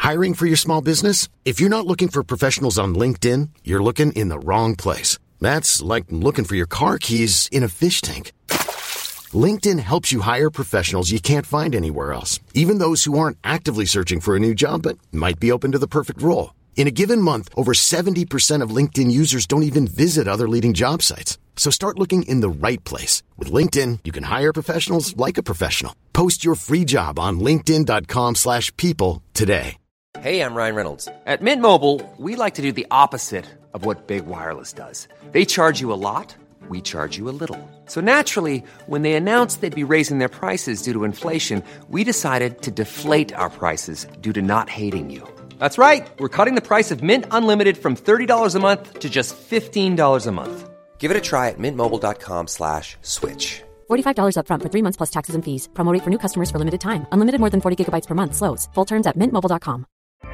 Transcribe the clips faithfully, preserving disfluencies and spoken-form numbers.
Hiring for your small business? If you're not looking for professionals on LinkedIn, you're looking in the wrong place. That's like looking for your car keys in a fish tank. LinkedIn helps you hire professionals you can't find anywhere else, even those who aren't actively searching for a new job but might be open to the perfect role. In a given month, over seventy percent of LinkedIn users don't even visit other leading job sites. So start looking in the right place. With LinkedIn, you can hire professionals like a professional. Post your free job on linkedin.com slash people today. Hey, I'm Ryan Reynolds. At Mint Mobile, we like to do the opposite of what Big Wireless does. They charge you a lot. We charge you a little. So naturally, when they announced they'd be raising their prices due to inflation, we decided to deflate our prices due to not hating you. That's right. We're cutting the price of Mint Unlimited from thirty dollars a month to just fifteen dollars a month. Give it a try at mintmobile.com slash switch. forty-five dollars up front for three months plus taxes and fees. Promo rate for new customers for limited time. Unlimited more than forty gigabytes per month. Slows full terms at mint mobile dot com.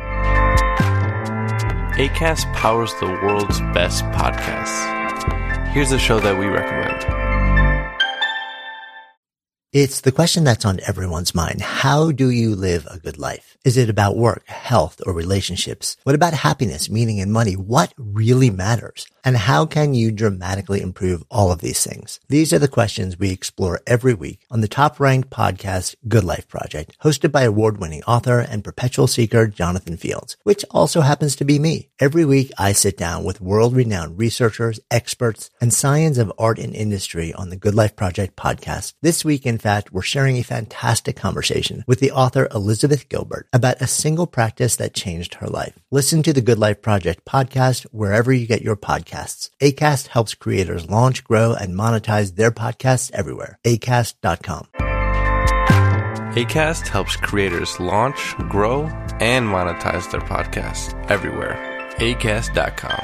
Acast powers the world's best podcasts. Here's a show that we recommend. It's the question that's on everyone's mind. How do you live a good life? Is it about work, health, or relationships? What about happiness, meaning, and money? What really matters? And how can you dramatically improve all of these things? These are the questions we explore every week on the top-ranked podcast, Good Life Project, hosted by award-winning author and perpetual seeker Jonathan Fields, which also happens to be me. Every week, I sit down with world-renowned researchers, experts, and science of art and industry on the Good Life Project podcast. This week, in fact, we're sharing a fantastic conversation with the author Elizabeth Gilbert about a single practice that changed her life. Listen to the Good Life Project podcast wherever you get your podcasts. Acast helps creators launch, grow, and monetize their podcasts everywhere. acast dot com. Acast helps creators launch, grow, and monetize their podcasts everywhere. acast dot com.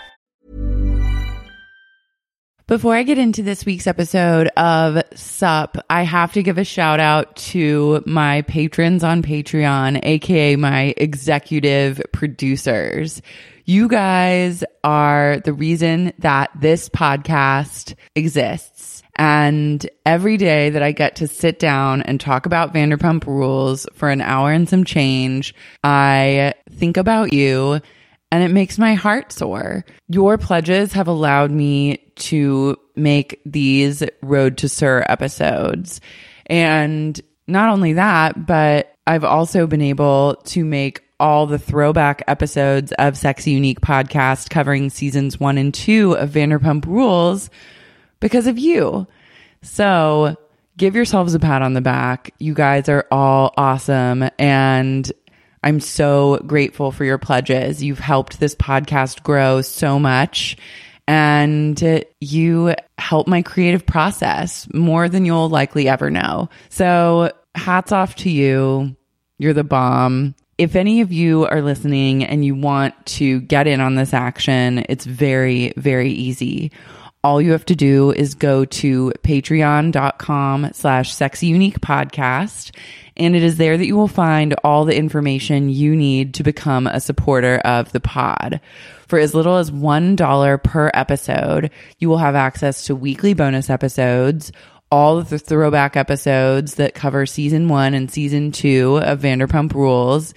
Before I get into this week's episode of Sup, I have to give a shout out to my patrons on Patreon, aka my executive producers. You guys are the reason that this podcast exists. And every day that I get to sit down and talk about Vanderpump Rules for an hour and some change, I think about you. And it makes my heart soar. Your pledges have allowed me to make these Road to Sir episodes. And not only that, but I've also been able to make all the throwback episodes of Sexy Unique podcast covering seasons one and two of Vanderpump Rules because of you. So give yourselves a pat on the back. You guys are all awesome. And I'm so grateful for your pledges. You've helped this podcast grow so much, and you help my creative process more than you'll likely ever know. So hats off to you. You're the bomb. If any of you are listening and you want to get in on this action, it's very, very easy. All you have to do is go to patreon.com slash sexy unique podcast. And it is there that you will find all the information you need to become a supporter of the pod. For as little as one dollar per episode, you will have access to weekly bonus episodes, all of the throwback episodes that cover season one and season two of Vanderpump Rules,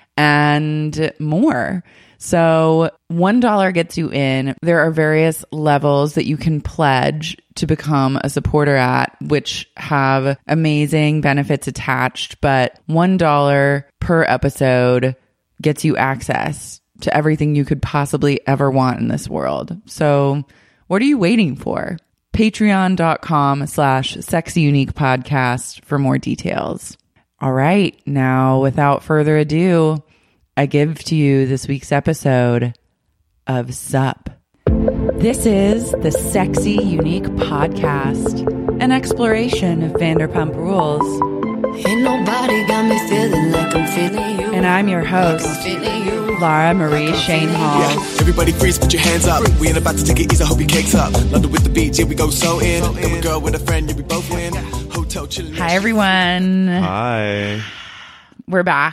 and more. So one dollar gets you in. There are various levels that you can pledge to become a supporter at, which have amazing benefits attached. But one dollar per episode gets you access to everything you could possibly ever want in this world. So what are you waiting for? Patreon.com slash sexy unique podcast for more details. All right. Now, without further ado, I give to you this week's episode of Sup. This is the Sexy Unique Podcast, an exploration of Vanderpump Rules. Ain't nobody got me feeling like I'm feeling you. And I'm your host, Lara Marie Shane Hall. Yeah. Everybody freeze, put your hands up. We ain't about to take it easy, hope your cake's up. London with the beach, here we go so in. Then we go with a friend, yeah, we both win. Hotel chilling. Hi, everyone. Hi. We're back.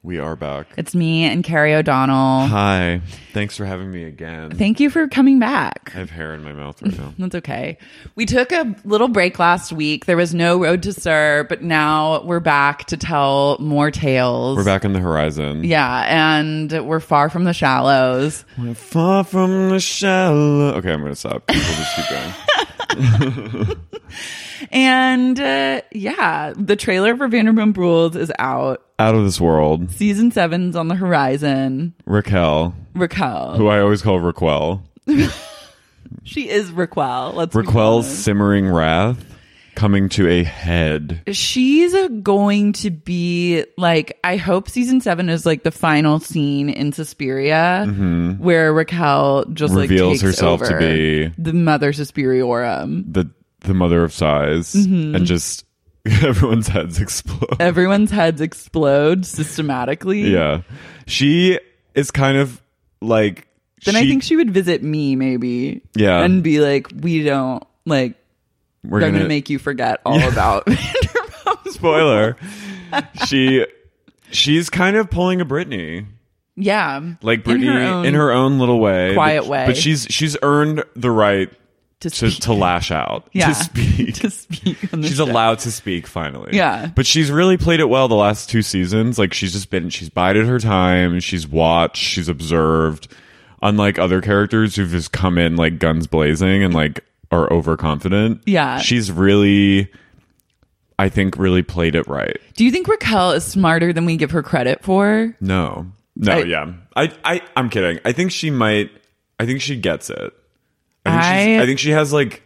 We are back. It's me and Carrie O'Donnell. Hi. Thanks for having me again. Thank you for coming back. I have hair in my mouth right now. That's okay. We took a little break last week. There was no Road to Sir, but now we're back to tell more tales. We're back in the horizon. Yeah, and we're far from the shallows. We're far from the shallow. Okay, I'm going to stop. We'll just keep going. And uh, yeah, the trailer for Vanderpump Rules is out. Out of this world. Season seven's on the horizon. Raquel. Raquel. Who I always call Raquel. She is Raquel. Let's Raquel's simmering wrath coming to a head. She's going to be like, I hope season seven is like the final scene in Suspiria, mm-hmm. where Raquel just reveals like takes herself over to be the mother Suspiriorum, the the mother of sighs, mm-hmm. and just everyone's heads explode. Everyone's heads explode systematically. Yeah, she is kind of like. Then she, I think she would visit me, maybe. Yeah, and be like, "We don't like." We're gonna, gonna make you forget all yeah. about Vanderpump. Spoiler. she she's kind of pulling a Britney. Yeah, like Britney in her own, in her own little way, quiet but, way. But she's she's earned the right to to, to lash out, yeah. to speak. to speak. On the she's show. allowed to speak finally. Yeah, but she's really played it well the last two seasons. Like she's just been she's bided her time. She's watched. She's observed. Unlike other characters who've just come in like guns blazing and like. Are overconfident. Yeah. She's really, I think, really played it right. Do you think Raquel is smarter than we give her credit for? No. No, I, yeah. I, I, I'm kidding. I think she might, I think she gets it. I think, I, she's, I think she has like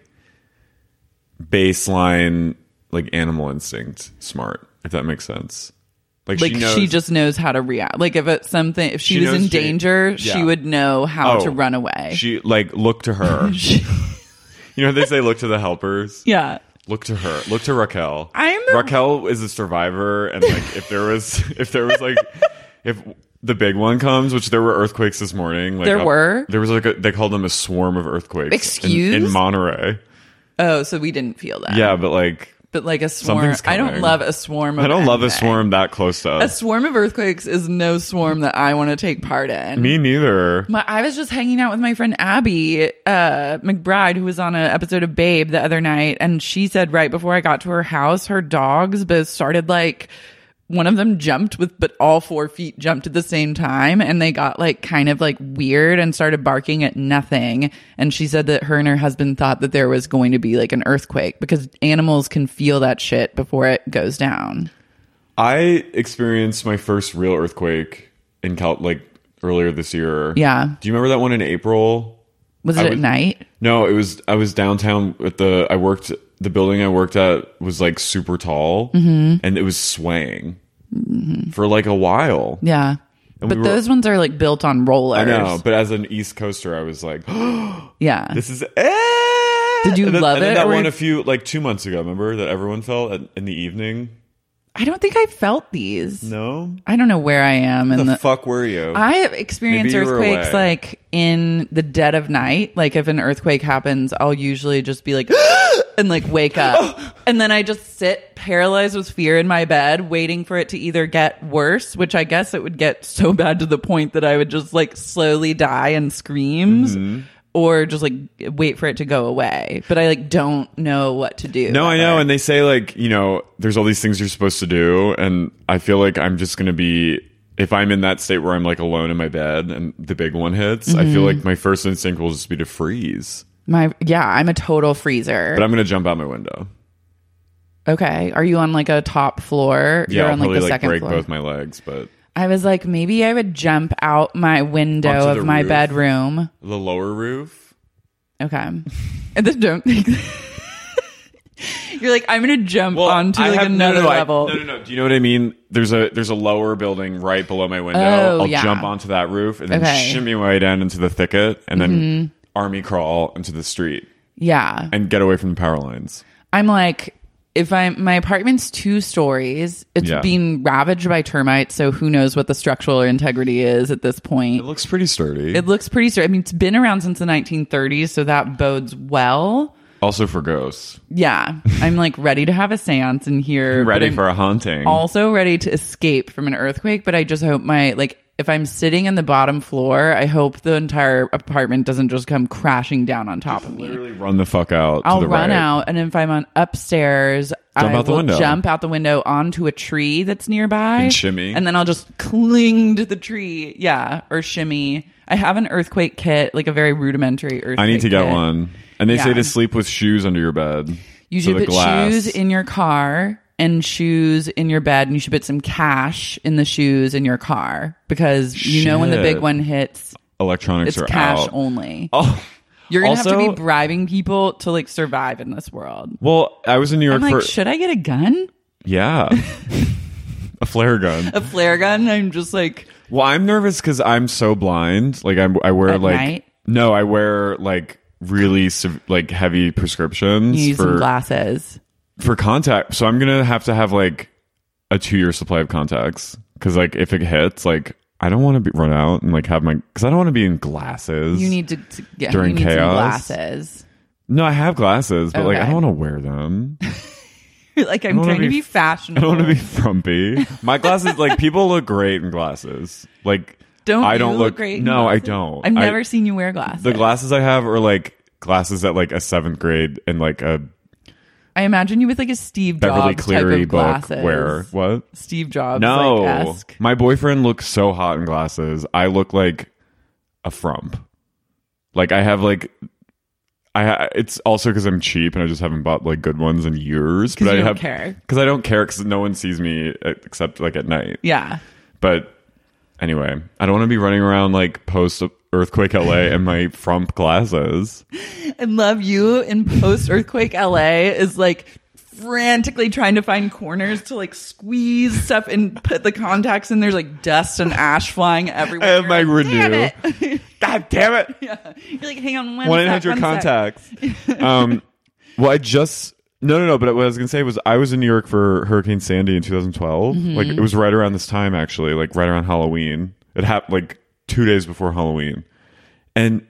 baseline, like animal instinct smart, if that makes sense. Like, like she, knows, she just knows how to react. Like if it's something, if she, she was in she, danger, yeah. she would know how oh, to run away. She like look to her. she, You know, they say look to the helpers. Yeah. Look to her. Look to Raquel. I'm a- Raquel is a survivor, and like if there was, if there was like, if the big one comes, which there were earthquakes this morning. Like there up, were. There was like a, they called them a swarm of earthquakes. Excuse in, in Monterey. Oh, so we didn't feel that. Yeah, but like. But like a swarm, I don't love a swarm of I don't anything. love a swarm that close to us. A swarm of earthquakes is no swarm that I want to take part in. Me neither. My, I was just hanging out with my friend Abby uh, McBride, who was on an episode of Babe the other night, and she said right before I got to her house, her dogs both started like, one of them jumped with, but all four feet jumped at the same time. And they got like kind of like weird and started barking at nothing. And she said that her and her husband thought that there was going to be like an earthquake because animals can feel that shit before it goes down. I experienced my first real earthquake in Cal, like earlier this year. Yeah. Do you remember that one in April? Was it I at was, night? No, it was, I was downtown at the, I worked, the building I worked at was like super tall, mm-hmm. and it was swaying mm-hmm. for like a while. Yeah. And but we were, those ones are like built on rollers. I know, but as an East Coaster, I was like, yeah, this is eh! Did you and then, love and then it? That or one a few, like two months ago, remember that everyone felt at, in the evening? I don't think I felt these. No? I don't know where I am. Where in the, the fuck were you? I have experienced earthquakes like in the dead of night. Like if an earthquake happens, I'll usually just be like, and like wake up. And then I just sit paralyzed with fear in my bed, waiting for it to either get worse, which I guess it would get so bad to the point that I would just like slowly die in screams. Mm-hmm. Or just like wait for it to go away. But I like don't know what to do. No, ever. I know. And they say like, you know, there's all these things you're supposed to do. And I feel like I'm just going to be, if I'm in that state where I'm like alone in my bed and the big one hits, mm-hmm. I feel like my first instinct will just be to freeze. My Yeah, I'm a total freezer. But I'm going to jump out my window. Okay. Are you on like a top floor? Yeah, You're I'll on probably like the like second break floor. both my legs, but... I was like, maybe I would jump out my window Onto of my roof. bedroom. The lower roof? Okay. And then don't think... You're like, I'm going to jump well, onto like have, another no, no, level. I, no, no, no. Do you know what I mean? There's a there's a lower building right below my window. Oh, I'll yeah. jump onto that roof and then okay. shimmy my way down into the thicket and then mm-hmm. army crawl into the street. Yeah. And get away from the power lines. I'm like... If I'm, my apartment's two stories, it's yeah. being ravaged by termites, so who knows what the structural integrity is at this point. It looks pretty sturdy. It looks pretty sturdy. I mean, it's been around since the nineteen thirties, so that bodes well. Also for ghosts. Yeah. I'm like ready to have a seance in here. I'm ready I'm for a haunting. Also ready to escape from an earthquake, but I just hope my, like, if I'm sitting in the bottom floor, I hope the entire apartment doesn't just come crashing down on top of me. Literally run the fuck out. I'll to the run right. out, and if I'm on upstairs, Jump I out the will window. jump out the window onto a tree that's nearby. And shimmy. And then I'll just cling to the tree. Yeah, or shimmy. I have an earthquake kit, like a very rudimentary earthquake I need to get kit. one. And they Yeah. say to sleep with shoes under your bed. You So should the put glass- shoes in your car and shoes in your bed, and you should put some cash in the shoes in your car, because you know when the big Shit. one hits, Electronics it's are cash out. only. Oh, You're gonna have to also- be bribing people to like survive in this world. well, I was in New York I'm like, for should I get a gun? yeah, a flare gun. A flare gun? I'm just like, Well, I'm nervous because I'm so blind. Like I'm, I wear At like night? no, I wear like really sev- like heavy prescriptions you need for some glasses. for contact. So I'm gonna have to have like a two year supply of contacts because like if it hits, like I don't want to be run out and like have my because I don't want to be in glasses. You need to, to yeah, During you need some chaos? glasses. No, I have glasses, but like I Okay. don't want to wear them. Like I'm I don't wanna trying to be be- I fashionable. don't want to be frumpy. My glasses, like people look great in glasses. Like Don't I you don't look look great in No, I glasses? don't. I've I- never seen you wear glasses. The glasses I have are like glasses at like a seventh grade and like a I imagine you with like a Steve Beverly Jobs Cleary type of book glasses. wear. What? Steve Jobs No. like esque. My boyfriend looks so hot in glasses. I look like a frump. Like I have like I ha- it's also because I'm cheap and I just haven't bought like good ones in years. 'Cause But you I don't have care. because I don't care because no one sees me except like at night. Yeah. But anyway, I don't want to be running around like post earthquake L A and my frump glasses. I love you in post earthquake L A is like frantically trying to find corners to like squeeze stuff and put the contacts in. There's like dust and ash flying everywhere. I have my You're like, damn renew. it. God damn it! Yeah. You're like, hang on one One eight sec, hundred one sec. contacts. um, well, I just no, no, no. But what I was gonna say was I was in New York for Hurricane Sandy in twenty twelve. Mm-hmm. Like it was right around this time, actually, like right around Halloween. It happened like two days before Halloween, and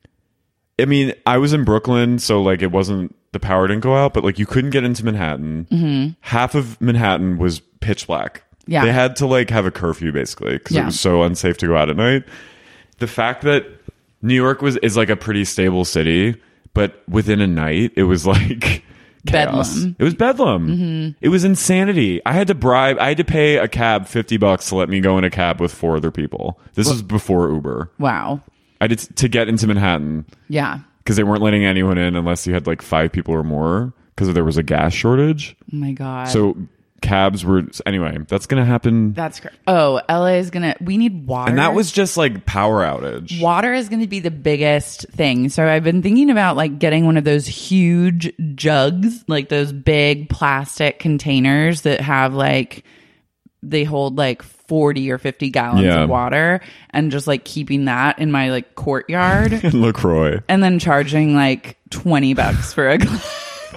I mean, I was in Brooklyn, so like it wasn't the power didn't go out, but like you couldn't get into Manhattan. Mm-hmm. Half of Manhattan was pitch black. Yeah. They had to like have a curfew basically because Yeah. it was so unsafe to go out at night. The fact that New York was is like a pretty stable city, but within a night it was like chaos. Bedlam. It was bedlam. Mm-hmm. It was insanity. I had to bribe. I had to pay a cab fifty bucks to let me go in a cab with four other people. This was before Uber. Wow. I did to get into Manhattan Yeah. because they weren't letting anyone in unless you had like five people or more because there was a gas shortage. Oh my God. So cabs were anyway. That's gonna happen. That's crazy. Oh, L A is gonna. We need water. And that was just like power outage. Water is going to be the biggest thing. So I've been thinking about like getting one of those huge jugs, like those big plastic containers that have like they hold like forty or fifty gallons Yeah. of water, and just like keeping that in my like courtyard And LaCroix. and then charging like twenty bucks for a glass.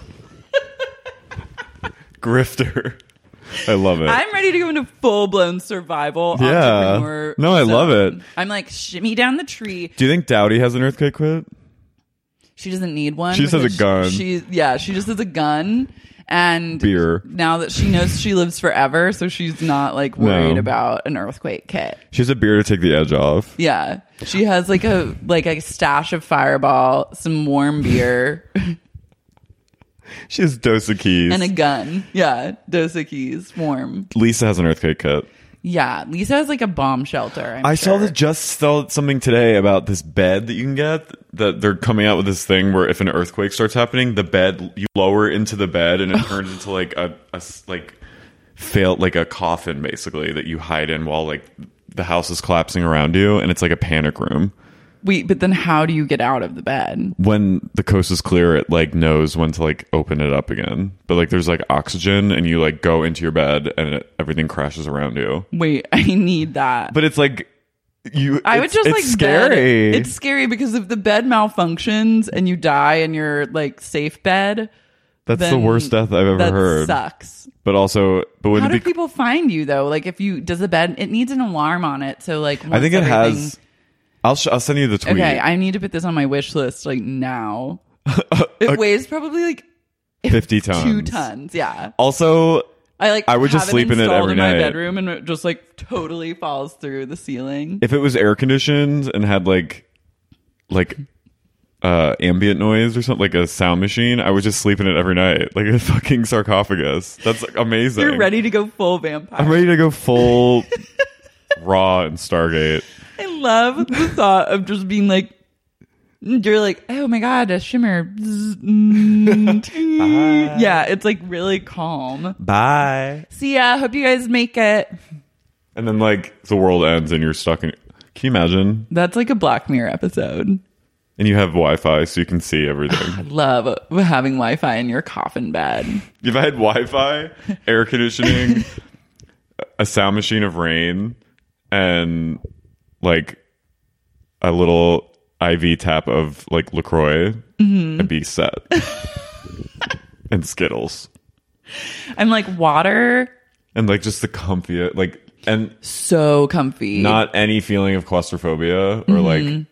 Grifter. I love it. I'm ready to go into full blown survival Yeah. entrepreneur. No, I love zone. it. I'm like shimmy down the tree. Do you think Dowdy has an earthquake quit? She doesn't need one. She just has a because gun. She, yeah, she just has a gun and Beer. Now that she knows she lives forever, so she's not like worried No. about an earthquake kit. She has a beer to take the edge off. Yeah, she has like a like a stash of Fireball, some warm beer, She has Dos Equis. and a gun. Yeah, Dos Equis, warm. Lisa has an earthquake kit. Yeah, Lisa has like a bomb shelter. I'm I sure. saw that just saw something today about this bed that you can get. That they're coming out with this thing where if an earthquake starts happening, the bed you lower into the bed and it turns into like a, a s- like fail like a coffin basically that you hide in while like the house is collapsing around you, and it's like a panic room. Wait, but then how do you get out of the bed? When the coast is clear, it like knows when to like open it up again. But like there's like oxygen, and you like go into your bed, and it, everything crashes around you. Wait, I need that. But it's like you. I would it's- just it's like scary. Bed. It's scary because if the bed malfunctions and you die in your like safe bed, That's the then worst death I've ever that heard. Sucks. But also, but when How it do be- people find you though? Like if you does the bed? It needs an alarm on it. So like I once think it everything- has. I'll sh- I'll send you the tweet. Okay, I need to put this on my wish list like now. It weighs probably like fifty tons. Two tons, yeah. Also, I like. I would just sleep in it every in night. my bedroom, and it just like totally falls through the ceiling. If it was air conditioned and had like, like, uh, ambient noise or something, like a sound machine, I would just sleep in it every night, like a fucking sarcophagus. That's like, amazing. You're ready to go full vampire. I'm ready to go full Raw and Stargate. I love the thought of just being like, you're like, oh my god, a shimmer. Yeah, it's like really calm. Bye. See ya. Hope you guys make it. And then like the world ends and you're stuck in. Can you imagine? That's like a Black Mirror episode. And you have Wi-Fi, so you can see everything. I love having Wi-Fi in your coffin bed. If I had Wi-Fi, air conditioning, a sound machine of rain, and like a little I V tap of like LaCroix, mm-hmm. I'd be set. And Skittles. And like water. And like just the comfy, like, and so comfy. Not any feeling of claustrophobia or mm-hmm. like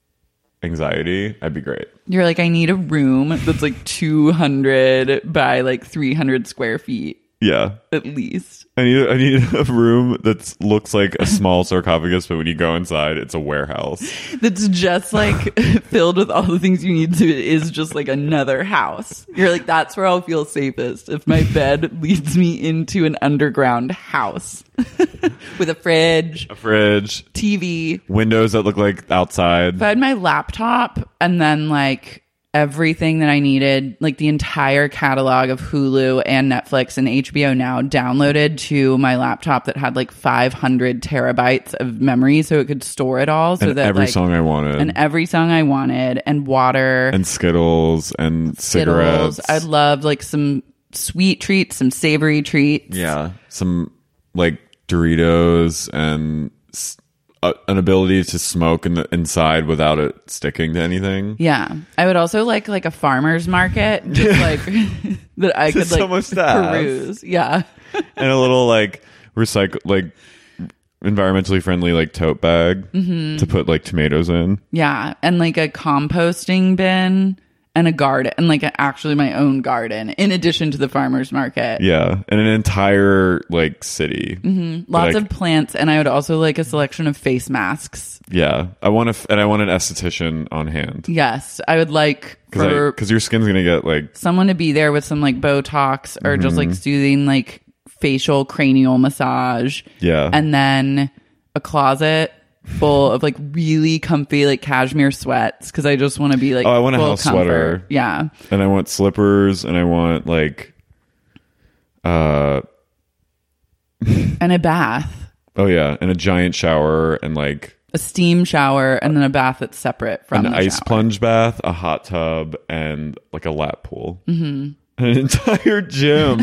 anxiety. I'd be great. You're like, I need a room that's like two hundred by like three hundred square feet. Yeah. At least. I need, I need a room that looks like a small sarcophagus, but when you go inside, it's a warehouse. That's just like filled with all the things you need to, is just like another house. You're like, that's where I'll feel safest, if my bed leads me into an underground house. With a fridge. A fridge. T V. Windows that look like outside. If I had my laptop and then like everything that I needed, like the entire catalog of Hulu and Netflix and H B O Now downloaded to my laptop that had like five hundred terabytes of memory so it could store it all. So and that every like, song I wanted. And every song I wanted. And water. And Skittles and Skittles. cigarettes. I'd love like some sweet treats, some savory treats. Yeah. Some like Doritos and uh, an ability to smoke in the inside without it sticking to anything. Yeah. I would also like like a farmer's market, just like that I could so like peruse. Yeah. And a little like recycle, like environmentally friendly like tote bag mm-hmm. to put like tomatoes in. Yeah. And like a composting bin. And a garden, and like a, actually my own garden, in addition to the farmer's market. Yeah, and an entire like city. Mm-hmm. Lots I, of plants, and I would also like a selection of face masks. Yeah, I want to, and I want an esthetician on hand. Yes, I would like for because your skin's gonna get like someone to be there with some like Botox or mm-hmm. just like soothing like facial cranial massage. Yeah, and then a closet full of like really comfy like cashmere sweats because I just want to be like oh I want a house comfort. sweater, yeah, and I want slippers, and I want like uh and a bath. Oh yeah, and a giant shower, and like a steam shower, and then a bath that's separate from an the ice shower. plunge bath, a hot tub, and like a lap pool, mm-hmm. an entire gym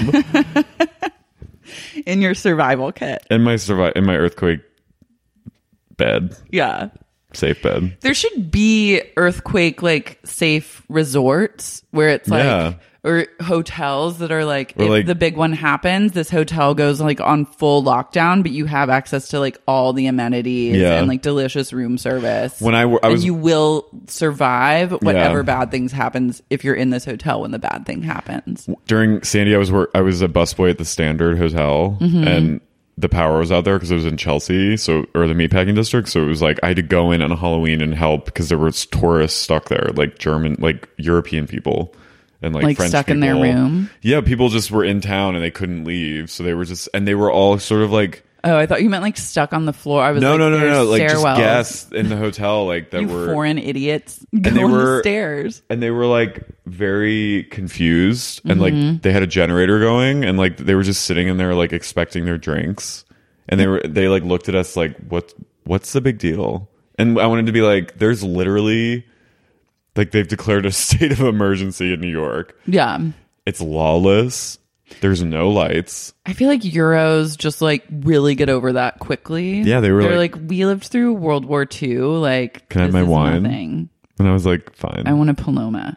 in your survival kit, in my survive in my earthquake bed. Yeah. Safe bed. There should be earthquake like safe resorts where it's like yeah. or hotels that are like or if like, the big one happens, this hotel goes like on full lockdown, but you have access to like all the amenities yeah. and like delicious room service. When I, I was, and you will survive whatever yeah. bad things happens if you're in this hotel when the bad thing happens. During Sandy, I was work, I was a busboy at the Standard Hotel, mm-hmm. and the power was out there because it was in Chelsea, so or the meatpacking district. So it was like I had to go in on Halloween and help because there was tourists stuck there, like German, like European people, and like, like French stuck people. in their room. Yeah, people just were in town and they couldn't leave, so they were just and they were all sort of like. Oh, I thought you meant like stuck on the floor. I was no, like, no, no, no, like just stairwells. guests in the hotel, like that you were foreign idiots going and they were, the stairs, and they were like very confused, and mm-hmm. like they had a generator going, and like they were just sitting in there like expecting their drinks, and they were they like looked at us like what what's the big deal? And I wanted to be like, there's literally like they've declared a state of emergency in New York. Yeah, it's lawless. There's no lights. I feel like Euros just like really get over that quickly. Yeah, they were They're like, like, we lived through World War Two. Like, can I have my wine? Nothing. And I was like, fine. I want a Paloma.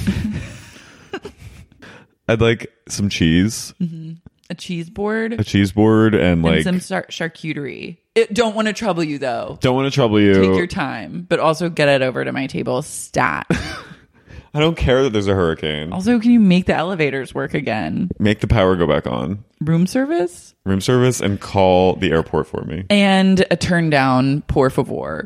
I'd like some cheese. Mm-hmm. A cheese board. A cheese board and like and some char- charcuterie. It, don't want to trouble you though. Don't want to trouble you. Take your time, but also get it over to my table stat. I don't care that there's a hurricane. Also, can you make the elevators work again? Make the power go back on. Room service? Room service and call the airport for me. And a turn down, por favor.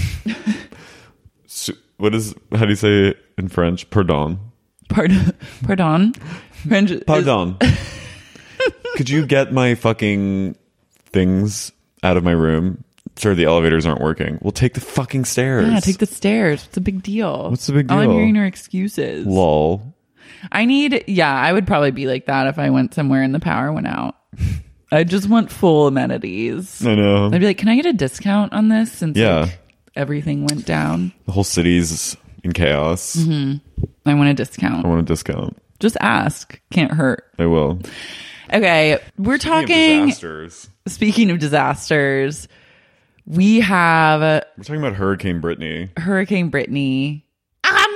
So, what is, how do you say it in French? Pardon. Pardon. Pardon. French is- Pardon. Could you get my fucking things out of my room? Sure, the elevators aren't working. We'll take the fucking stairs. Yeah, take the stairs. It's a big deal. What's the big All I'm deal? hearing are excuses. Lol. I need, yeah, I would probably be like that if I went somewhere and the power went out. I just want full amenities. I know. I'd be like, can I get a discount on this since Yeah. like, everything went down? The whole city's in chaos. Mm-hmm. I want a discount. I want a discount. Just ask. Can't hurt. I will. Okay, we're Speaking of talking. disasters. Speaking of disasters, we have uh, We're talking about Hurricane Brittany. Hurricane Brittany. I'm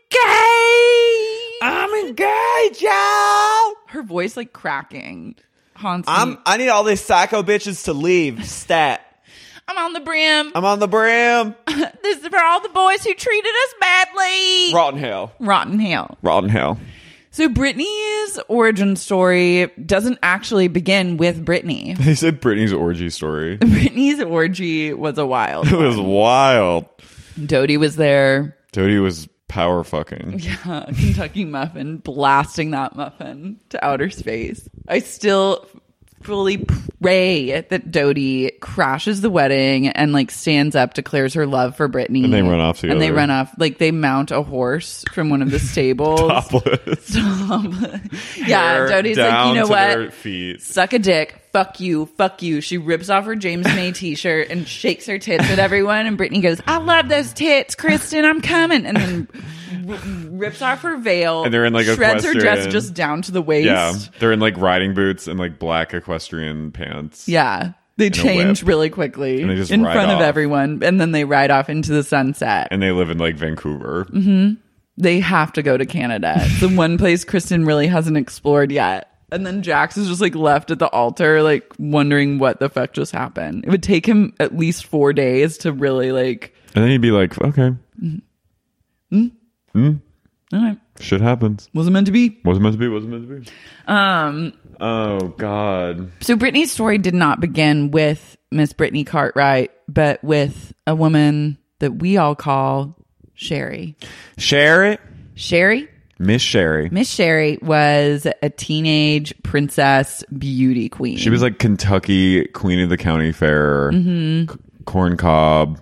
engaged. I'm engaged, y'all. Her voice like cracking. Haunts I'm. me. I need all these psycho bitches to leave. Stat. I'm on the brim. I'm on the brim. This is for all the boys who treated us badly. Rotten hell. Rotten hell. Rotten hell. So Brittany's origin story doesn't actually begin with Brittany. They said Brittany's orgy story. Brittany's orgy was a wild It was one. wild. Dodie was there. Dodie was power fucking. Yeah, Kentucky Muffin blasting that muffin to outer space. I still fully pray that Dodie crashes the wedding and like stands up, declares her love for Brittany, And they run off together. And they run off like they mount a horse from one of the stables. Topless. Yeah, Hair Dodie's like, down you know to what? their feet. Suck a dick. Fuck you. Fuck you. She rips off her James May t-shirt and shakes her tits at everyone. And Brittany goes, I love those tits, Kristen. I'm coming. And then r- rips off her veil. And they're in, like, shreds her dress equestrian. just down to the waist. Yeah, they're in like riding boots and like black equestrian pants. Yeah. They a change whip. really quickly And they just in ride front of off. everyone. And then they ride off into the sunset. And they live in like Vancouver. Mm-hmm. They have to go to Canada. It's the one place Kristen really hasn't explored yet. And then Jax is just like left at the altar, like wondering what the fuck just happened. It would take him at least four days to really like. And then he'd be like, okay. Mm. Mm. All right. Shit happens. Wasn't meant to be. Wasn't meant to be. Wasn't meant to be. Um. Oh, God. So Brittany's story did not begin with Miss Brittany Cartwright, but with a woman that we all call Sherry. Sherry. Sherry? Miss Sherry. Miss Sherry was a teenage princess beauty queen. She was like Kentucky Queen of the County Fair, Mhm. c- corn cob,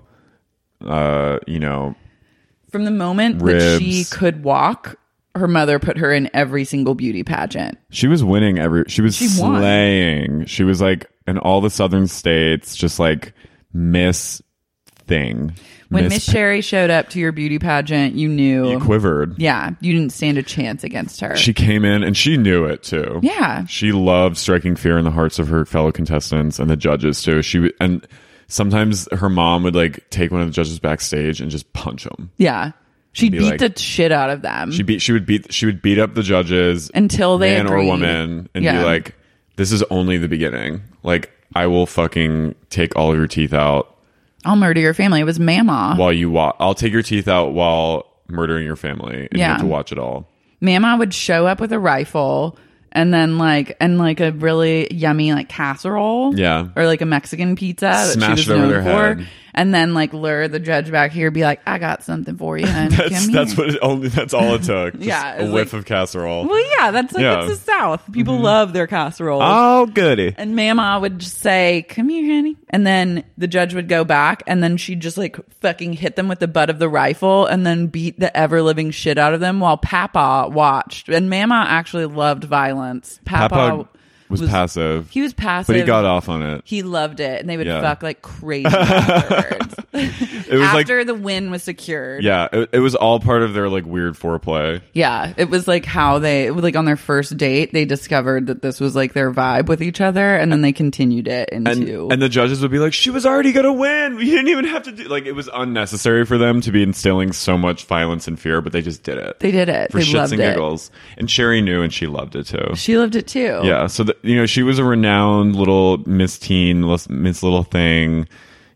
uh, you know. From the moment Ribs. that she could walk, her mother put her in every single beauty pageant. She was winning every, she was She won. slaying. She was like in all the southern states, just like Miss Thing. When Miss Sherry showed up to your beauty pageant, you knew. You quivered. Yeah, you didn't stand a chance against her. She came in and she knew it too. Yeah. She loved striking fear in the hearts of her fellow contestants and the judges too. She would, and sometimes her mom would like take one of the judges backstage and just punch them. Yeah. She'd Be beat like- the shit out of them. She beat. She would beat. She would beat up the judges Until they man or agreed. woman, and Yeah. be like, "This is only the beginning. Like, I will fucking take all of your teeth out I'll murder your family. It was Mama. while you watch. I'll take your teeth out while murdering your family, and you Yeah. have to watch it all." Mama would show up with a rifle and then like and like a really yummy like casserole. Yeah. Or like a Mexican pizza that Smash she it was over known their for. head. And then like lure the judge back here, be like, I got something for you. honey. That's Come that's here." what it only. That's all it took. Just Yeah, a it's whiff like- of casserole. Well, yeah, that's like Yeah. Mm-hmm. it's the South. People love their casseroles. Oh, goody. And Mama would just say, come here, honey. And then the judge would go back and then she'd just like fucking hit them with the butt of the rifle and then beat the ever living shit out of them while Papa watched. And Mama actually loved violence. Papa, Papa was, passive. He was passive. but he got off on it. He loved it. And they would Yeah. fuck like crazy afterwards. It was like, After the win was secured. yeah, it, it was all part of their like weird foreplay. Yeah, it was like how they it was like on their first date they discovered that this was like their vibe with each other, and then they continued it And, into. and the judges would be like, she was already gonna win. We didn't even have to do like it was unnecessary for them to be instilling so much violence and fear, but they just did it. They did it. for They shits loved and it. giggles. And Sherry knew, and she loved it too. She loved it too. Yeah, so the, you know she was a renowned little Miss Teen, Miss Little Thing.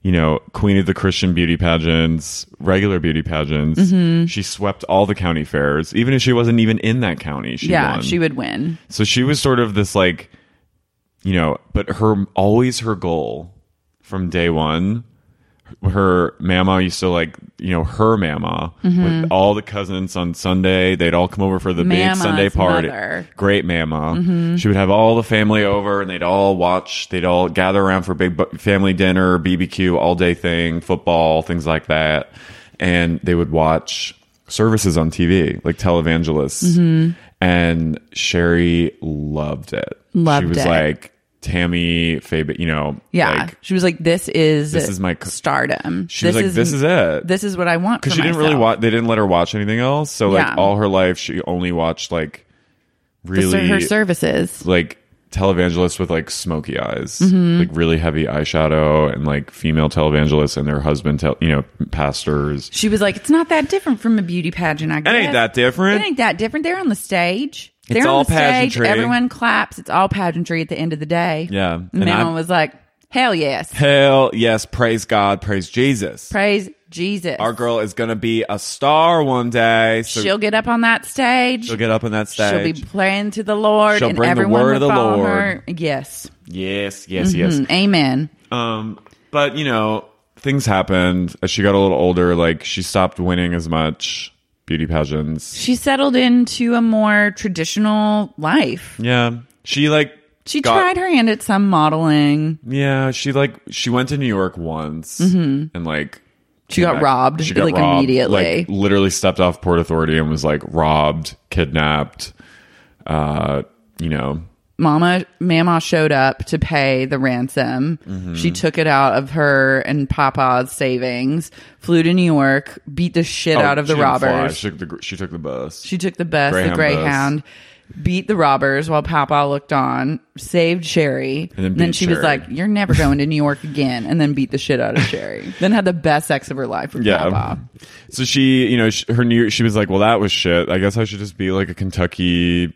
you know, queen of the Christian beauty pageants, regular beauty pageants. Mm-hmm. She swept all the county fairs. Even if she wasn't even in that county, she yeah, won. she would win. So she was sort of this like, you know, but her always her goal from day one, her mama used to like, you know, her mama Mm-hmm. with all the cousins on Sunday. They'd all come over for the Mama's big Sunday party. mother. Great mama. Mm-hmm. She would have all the family over and they'd all watch, they'd all gather around for big bu- family dinner, B B Q, all day thing, football, things like that. And they would watch services on T V, like televangelists. Mm-hmm. And Sherry loved it. Loved She was it. like, Tammy Faye, you know, Yeah, like, she was like, "This is This is my co- stardom." she was like, "This is it." This is what I want. Because for she didn't really myself. watch. They didn't let her watch anything else. So like Yeah. all her life, she only watched like The really ser- her services. like televangelists with like smoky eyes, Mm-hmm. like really heavy eyeshadow, and like female televangelists and their husband, tel- you know, pastors. She was like, "It's not that different from a beauty pageant. I guess It ain't that different. It ain't that different. They're on the stage. It's They're all on the stage. pageantry. Everyone claps. It's all pageantry at the end of the day." Yeah, And and Mama I'm- was like, "Hell yes, Hell yes, praise God, praise Jesus. praise Jesus." Our girl is gonna be a star one day. So she'll get up on that stage. she'll get up on that She'll stage. be praying to the Lord, She'll and bring the everyone word will of the follow Lord. her. Yes, yes, yes, yes. Mm, amen. Um, but you know, things happened as she got a little older. Like she stopped winning as much beauty pageants. She settled into a more traditional life. Yeah, she like She got- tried her hand at some modeling. Yeah, she like she went to New York once and like Mm-hmm. She came got back- robbed, She got like, robbed, immediately. like literally stepped off Port Authority and was like robbed, kidnapped. Uh, you know, Mama, Mama showed up to pay the ransom. Mm-hmm. She took it out of her and Papa's savings, flew to New York, beat the shit Oh, out of the she didn't fly. robbers. She took the she took the bus. She took the bus, Greyhound the Greyhound, beat the robbers while Papa looked on, saved Sherry. And then then beat she was Sherry. like, "You're never going to New York again." And then beat the shit out of Sherry. Then had the best sex of her life with Yeah. Papa. So she, you know, she, her New she was like, well, that was shit. I guess I should just be like a Kentucky,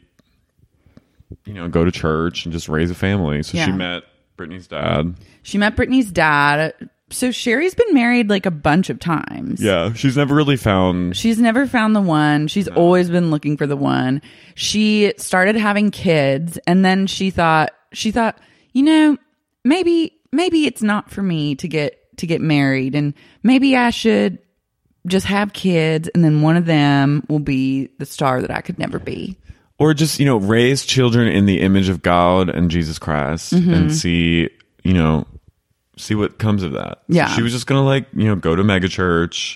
you know, go to church and just raise a family. So she Yeah. met Brittany's dad. She met Brittany's dad. So Sherry's been married like a bunch of times. Yeah, she's never really found. She's never found the one. She's always been looking for the one. She started having kids and then she thought she thought, you know, maybe maybe it's not for me to get to get married and maybe I should just have kids and then one of them will be the star that I could never be. Or just, you know, raise children in the image of God and Jesus Christ Mm-hmm. and see, you know, see what comes of that. So Yeah. she was just going to like, you know, go to megachurch.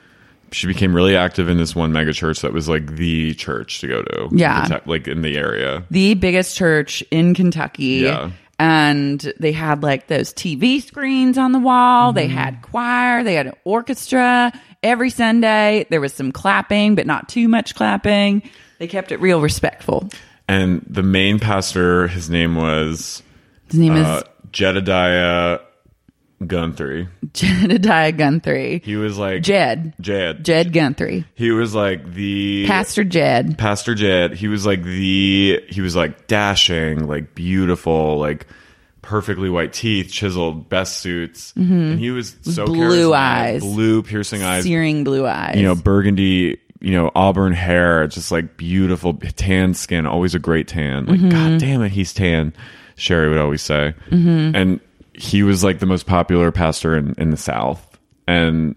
She became really active in this one megachurch that was like the church to go to. Yeah. Kentucky- Like in the area. The biggest church in Kentucky. Yeah. And they had like those T V screens on the wall. They had choir. They had an orchestra every Sunday. There was some clapping, but not too much clapping. They kept it real respectful. And the main pastor, his name was His name uh, Jedediah Guthrie. is Jedediah Guthrie. He was like Jed. Jed. Jed Guthrie. He was like the Pastor Jed. Pastor Jed. He was like the he was like dashing, like beautiful, like perfectly white teeth, chiseled, best suits, and he was so blue charismatic, eyes. blue piercing eyes, Searing blue eyes. you know, burgundy, you know, auburn hair, just like beautiful tan skin, always a great tan. Like, Mm-hmm. God damn it, he's tan. Sherry would always say. Mm-hmm. And he was like the most popular pastor in, in the South. And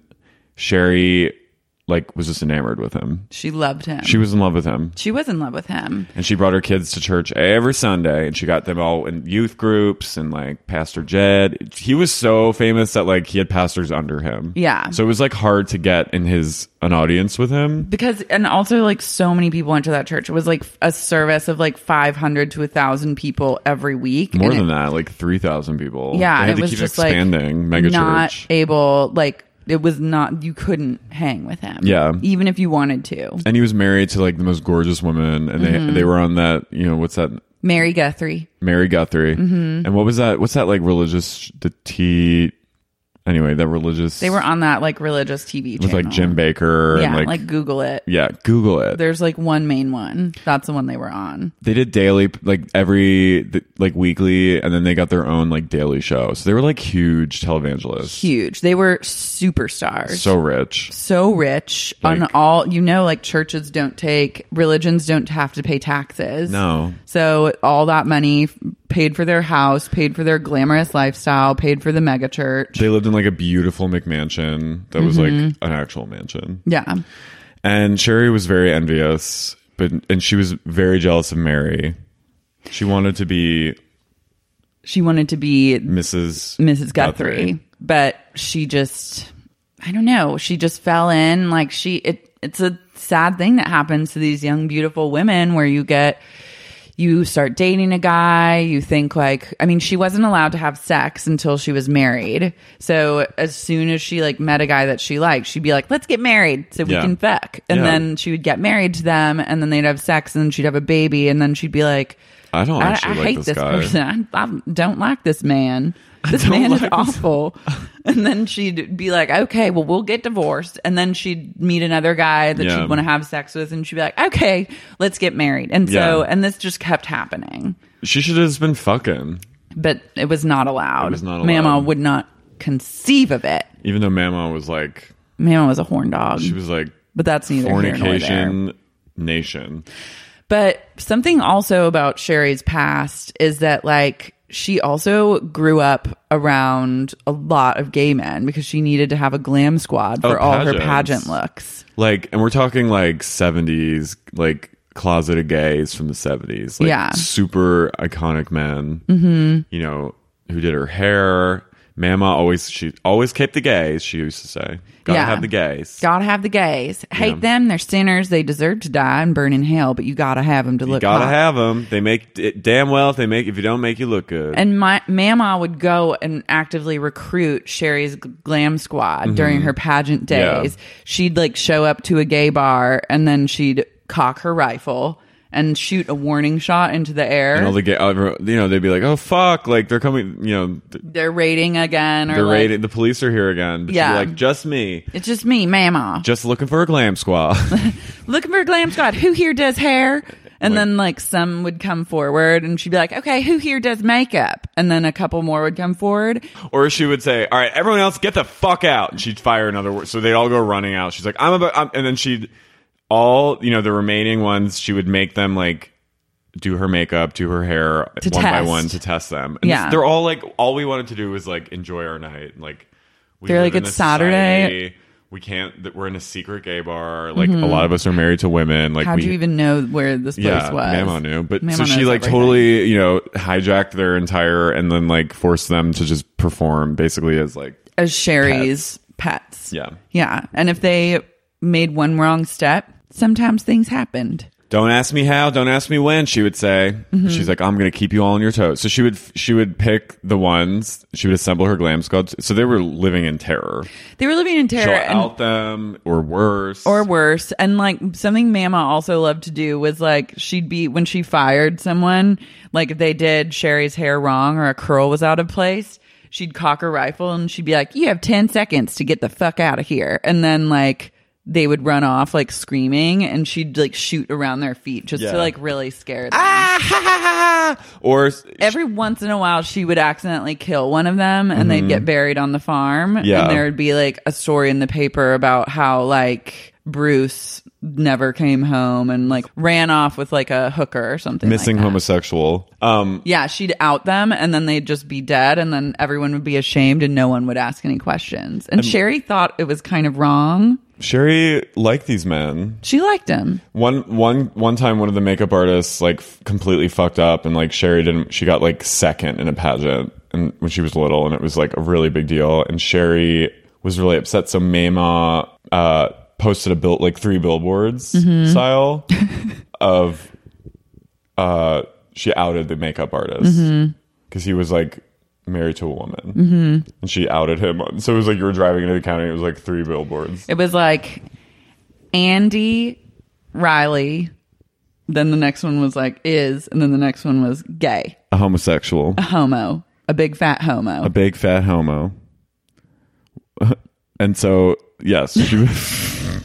Sherry like was just enamored with him. She loved him. She was in love with him. She was in love with him. And she brought her kids to church every Sunday, and she got them all in youth groups, and like Pastor Jed. He was so famous that like he had pastors under him. Yeah. So it was like hard to get in his an audience with him. Because, and also like so many people went to that church. It was like a service of like five hundred to a thousand people every week. More And than it- that, like three thousand people. Yeah. They And had it to was keep just expanding. like Mega not church. able, like it was not, you couldn't hang with him. Yeah. Even if you wanted to. And he was married to like the most gorgeous woman, and Mm-hmm. they they were on that. You know, what's that? Mary Guthrie. Mary Guthrie. Mm-hmm. And what was that? What's that like religious? The T. Anyway, that religious. They were on that like religious T V channel. With like Jim Baker. Yeah, and like, like Google it. Yeah, Google it. There's like one main one. That's the one they were on. They did daily, like every, like weekly, and then they got their own like daily show. So they were like huge televangelists. Huge. They were superstars. So rich. So rich. Like- on all, you know, like churches don't take, religions don't have to pay taxes. No. So all that money paid for their house, paid for their glamorous lifestyle, paid for the mega church. They lived in like a beautiful McMansion that was Mm-hmm. like an actual mansion. Yeah. And Sherry was very envious, but and she was very jealous of Mary. She wanted to be She wanted to be Missus Missus Guthrie, but she just, I don't know, she just fell in. Like she, it, it's a sad thing that happens to these young, beautiful women where you get, you start dating a guy, you think like, I mean, she wasn't allowed to have sex until she was married. So as soon as she like met a guy that she liked, she'd be like, let's get married so we Yeah. can fuck. And Yeah. then she would get married to them and then they'd have sex and then she'd have a baby and then she'd be like, I don't I, actually I like hate this, this, guy. person. I, I don't like this man. This don't man is like this- awful. And then she'd be like, okay, well, we'll get divorced. And then she'd meet another guy that Yeah. she'd want to have sex with. And she'd be like, okay, let's get married. And so, Yeah. and this just kept happening. She should have just been fucking. But it was not allowed. It was not allowed. Mama would not conceive of it. Even though Mama was like, Mama was a horn dog. she was like, but that's neither here nor there. fornication nation. But something also about Sherry's past is that like she also grew up around a lot of gay men because she needed to have a glam squad for Oh, all her pageants. pageant looks. Like, and we're talking like seventies, like closeted gays from the seventies. Like, Yeah. super iconic men, mm-hmm. you know, who did her hair. Mama always, she always kept the gays, she used to say. Gotta Yeah. have the gays. Gotta have the gays. Hate Yeah. them. They're sinners. They deserve to die and burn in hell, but you gotta have them to You look gotta hot. have them. They make it damn well if they make, if you don't make you look good. And my Mama would go and actively recruit Sherry's g- glam squad during her pageant Yeah. days. She'd like show up to a gay bar and then she'd cock her rifle and shoot a warning shot into the air. And all the gay, uh, you know, they'd be like, "Oh fuck!" Like they're coming, you know, th- They're raiding again, or they're like, raiding. The police are here again. But Yeah. she'd be like, "Just me, it's just me, Mama, just looking for a glam squad." looking for a glam squad. Who here does hair? And Like- then like some would come forward, and she'd be like, "Okay, who here does makeup?" And then a couple more would come forward. Or she would say, "All right, everyone else, get the fuck out!" And she'd fire another word, so they'd all go running out. She's like, "I'm about," I'm, and then she'd all, you know, the remaining ones, she would make them like do her makeup, do her hair To one by test. one to test them. And Yeah. they're all like, all we wanted to do was like enjoy our night. Like, we They're live like, in it's a Saturday. society. We can't. That we're in a secret gay bar. Like a lot of us are married to women. Like How'd we, you even know where this place yeah, was? Mama knew. But Mama so she knows like everything. totally, you know, hijacked their entire and then like forced them to just perform basically as like as Sherry's pets. Yeah. Yeah. And if they made one wrong step, sometimes things happened. Don't ask me how, don't ask me when, she would say. Mm-hmm. She's like, I'm going to keep you all on your toes. So she would she would pick the ones, she would assemble her glam squad. So they were living in terror. They were living in terror. She'll and- out them or worse. Or worse. And like something Mama also loved to do was like she'd be when she fired someone, like if they did Sherry's hair wrong or a curl was out of place, she'd cock her rifle and she'd be like, "You have ten seconds to get the fuck out of here." And then like they would run off like screaming and she'd like shoot around their feet just Yeah. to like really scare them. Ah, ha, ha, ha. Or Every once in a while, she would accidentally kill one of them, and they'd get buried on the farm. Yeah. And there would be like a story in the paper about how like Bruce never came home and like ran off with like a hooker or something. missing like that. homosexual. Um, Yeah, she'd out them, and then they'd just be dead, and then everyone would be ashamed, and no one would ask any questions. And Sherry thought it was kind of wrong. Sherry liked these men. She liked him. One one one time, one of the makeup artists like f- completely fucked up, and like Sherry didn't. She got like second in a pageant, and when she was little, and it was like a really big deal. And Sherry was really upset, so Mama uh, posted a bill like three billboards Mm-hmm. style of uh, she outed the makeup artist because he was like married to a woman, mm-hmm. and she outed him. So it was like you were driving into the county. It was like three billboards. It was like Andy Riley. Then the next one was like is, and then the next one was gay, A homosexual, a homo, a big fat homo. a big fat homo. and so yes, she was.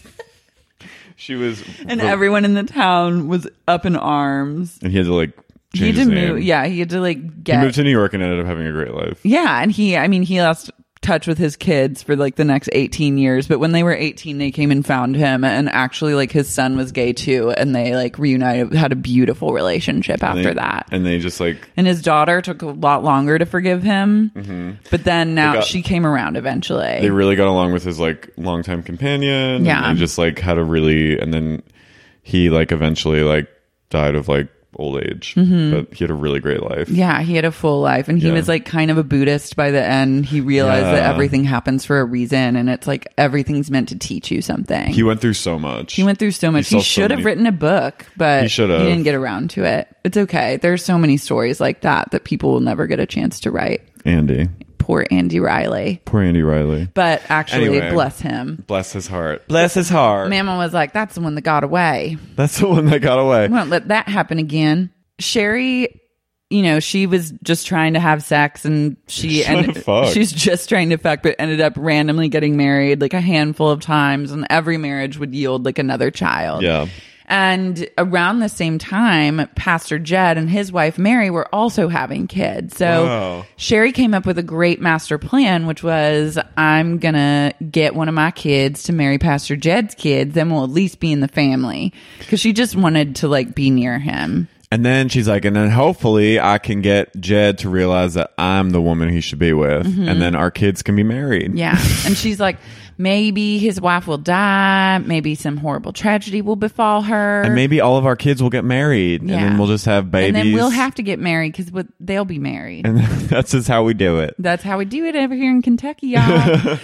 She was, and everyone in the town was up in arms. And he had to like change he had to his move. name. Yeah, he had to like get. He moved to New York and ended up having a great life. Yeah, and he, I mean, he lost touch with his kids for like the next eighteen years, but when they were eighteen they came and found him, and actually like his son was gay too, and they like reunited, had a beautiful relationship after and they, that. And they just like, and his daughter took a lot longer to forgive him, mm-hmm. but then now got, she came around eventually. They really got along with his like longtime companion. Yeah, and they just like had a really, and then he like eventually like died of like old age, mm-hmm. but he had a really great life. Yeah, he had a full life, and he yeah. was like kind of a Buddhist by the end. He realized yeah. that everything happens for a reason, and it's like everything's meant to teach you something. He went through so much. He went through so much. He, he should so have many... written a book, but he, he didn't get around to it. It's okay. There's so many stories like that that people will never get a chance to write. Andy. Poor Andy Riley. Poor Andy Riley. But actually, anyway, bless him. Bless his heart. Bless his heart. Mama was like, that's the one that got away. That's the one that got away. We won't let that happen again. Sherry, you know, she was just trying to have sex, and she and she's just trying to fuck, but ended up randomly getting married like a handful of times, and every marriage would yield like another child. Yeah. And around the same time, Pastor Jed and his wife Mary were also having kids. So wow. Sherry came up with a great master plan, which was, I'm going to get one of my kids to marry Pastor Jed's kids, then we'll at least be in the family. Because she just wanted to like be near him. And then she's like, and then hopefully I can get Jed to realize that I'm the woman he should be with. Mm-hmm. And then our kids can be married. Yeah. And she's like, maybe his wife will die. Maybe some horrible tragedy will befall her. And maybe all of our kids will get married. Yeah. And then we'll just have babies. And then we'll have to get married because they'll be married. And that's just how we do it. That's how we do it over here in Kentucky, y'all.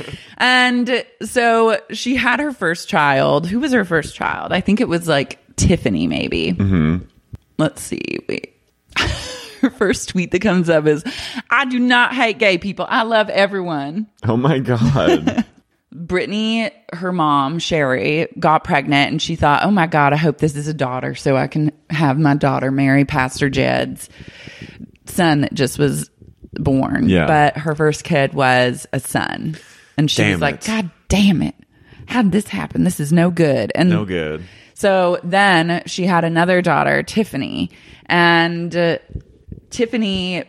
And so she had her first child. Who was her first child? I think it was like Tiffany, maybe. Mm-hmm. Let's see. Wait. Her first tweet that comes up is, I do not hate gay people. I love everyone. Oh my God. Brittany, her mom, Sherry, got pregnant, and she thought, oh my God, I hope this is a daughter so I can have my daughter marry Pastor Jed's son that just was born. Yeah. But her first kid was a son. And she damn was like, it. God damn it. How did this happen? This is no good. And no good. So then she had another daughter, Tiffany, and uh, Tiffany